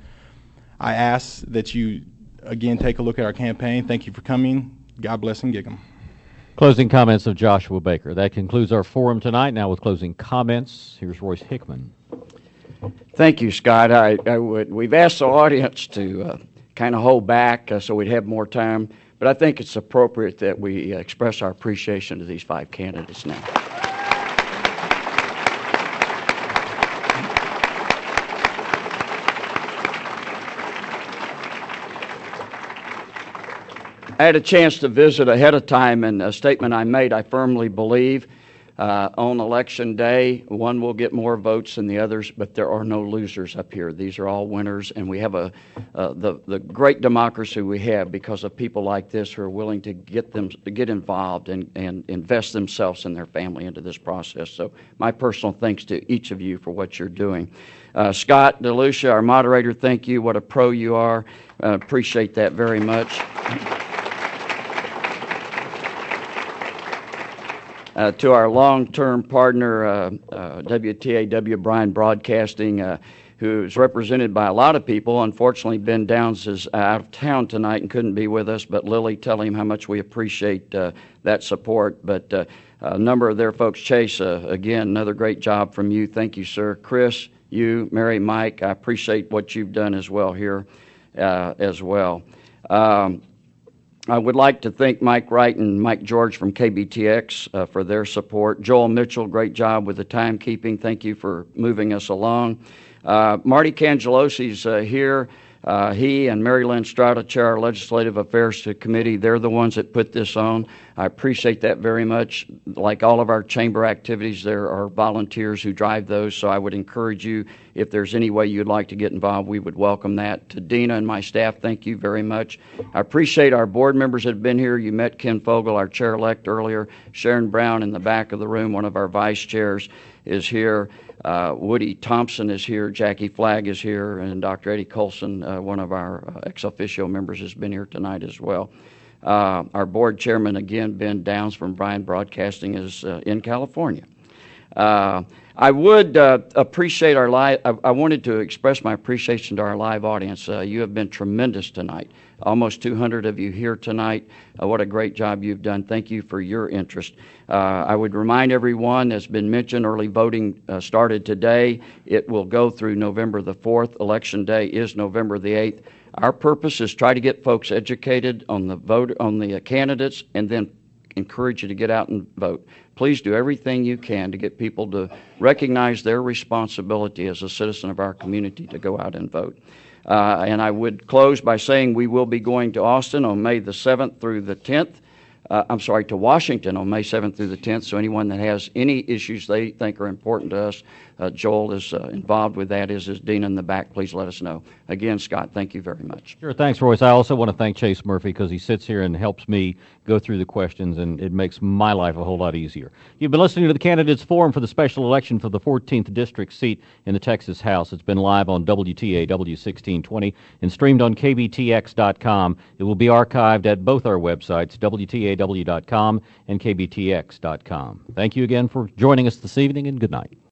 C: I ask that you, again, take a look at our campaign. Thank you for coming. God bless and gig 'em.
A: Closing comments of Joshua Baker. That concludes our forum tonight. Now with closing comments, here's Royce Hickman.
H: Thank you, Scott. I, I would, we've asked the audience to uh, kind of hold back uh, so we'd have more time. But I think it's appropriate that we express our appreciation to these five candidates now. I had a chance to visit ahead of time, and a statement I made, I firmly believe, uh, on Election Day, one will get more votes than the others, but there are no losers up here. These are all winners, and we have a uh, the the great democracy we have because of people like this who are willing to get them to get involved and, and invest themselves and their family into this process. So my personal thanks to each of you for what you're doing. Uh, Scott DeLucia, our moderator, thank you. What a pro you are. Uh, appreciate that very much. Uh, to our long-term partner, uh, uh, W T A W Bryan Broadcasting, uh, who's represented by a lot of people. Unfortunately, Ben Downs is out of town tonight and couldn't be with us, but Lily, tell him how much we appreciate uh, that support. But uh, a number of their folks, Chase, uh, again, another great job from you. Thank you, sir. Chris, you, Mary, Mike. I appreciate what you've done as well here uh, as well. Um, I would like to thank Mike Wright and Mike George from K B T X uh, for their support. Joel Mitchell, great job with the timekeeping. Thank you for moving us along. Uh, Marty Cangelosi's uh, here. Uh, he and Mary Lynn Strata chair our Legislative Affairs Committee. They're the ones that put this on. I appreciate that very much. Like all of our chamber activities, there are volunteers who drive those, so I would encourage you, if there's any way you'd like to get involved, we would welcome that. To Dina and my staff, thank you very much. I appreciate our board members that have been here. You met Ken Fogel, our chair-elect, earlier. Sharon Brown in the back of the room, one of our vice chairs, is here. Uh, Woody Thompson is here, Jackie Flagg is here, and Doctor Eddie Colson, uh, one of our uh, ex officio members, has been here tonight as well. Uh, our board chairman, again, Ben Downs from Bryan Broadcasting, is uh, in California. Uh, I would uh, appreciate our live, I, I wanted to express my appreciation to our live audience. Uh, you have been tremendous tonight. Almost two hundred of you here tonight. Uh, what a great job you've done. Thank you for your interest. Uh, I would remind everyone, as been mentioned, early voting uh, started today. It will go through November the fourth. Election day is November the eighth. Our purpose is try to get folks educated on the vote, on the uh, candidates, and then encourage you to get out and vote. Please do everything you can to get people to recognize their responsibility as a citizen of our community to go out and vote. Uh, and I would close by saying we will be going to Austin on May the seventh through the tenth. Uh, I'm sorry, to Washington on May seventh through the tenth. So anyone that has any issues they think are important to us, uh, Joel is uh, involved with that, as is Dean in the back. Please let us know. Again, Scott, thank you very much.
A: Sure, thanks, Royce. I also want to thank Chase Murphy because he sits here and helps me go through the questions, and it makes my life a whole lot easier. You've been listening to the Candidates Forum for the special election for the fourteenth District seat in the Texas House. It's been live on W T A W sixteen twenty and streamed on K B T X dot com. It will be archived at both our websites, W T A W dot com and K B T X dot com. Thank you again for joining us this evening, and good night.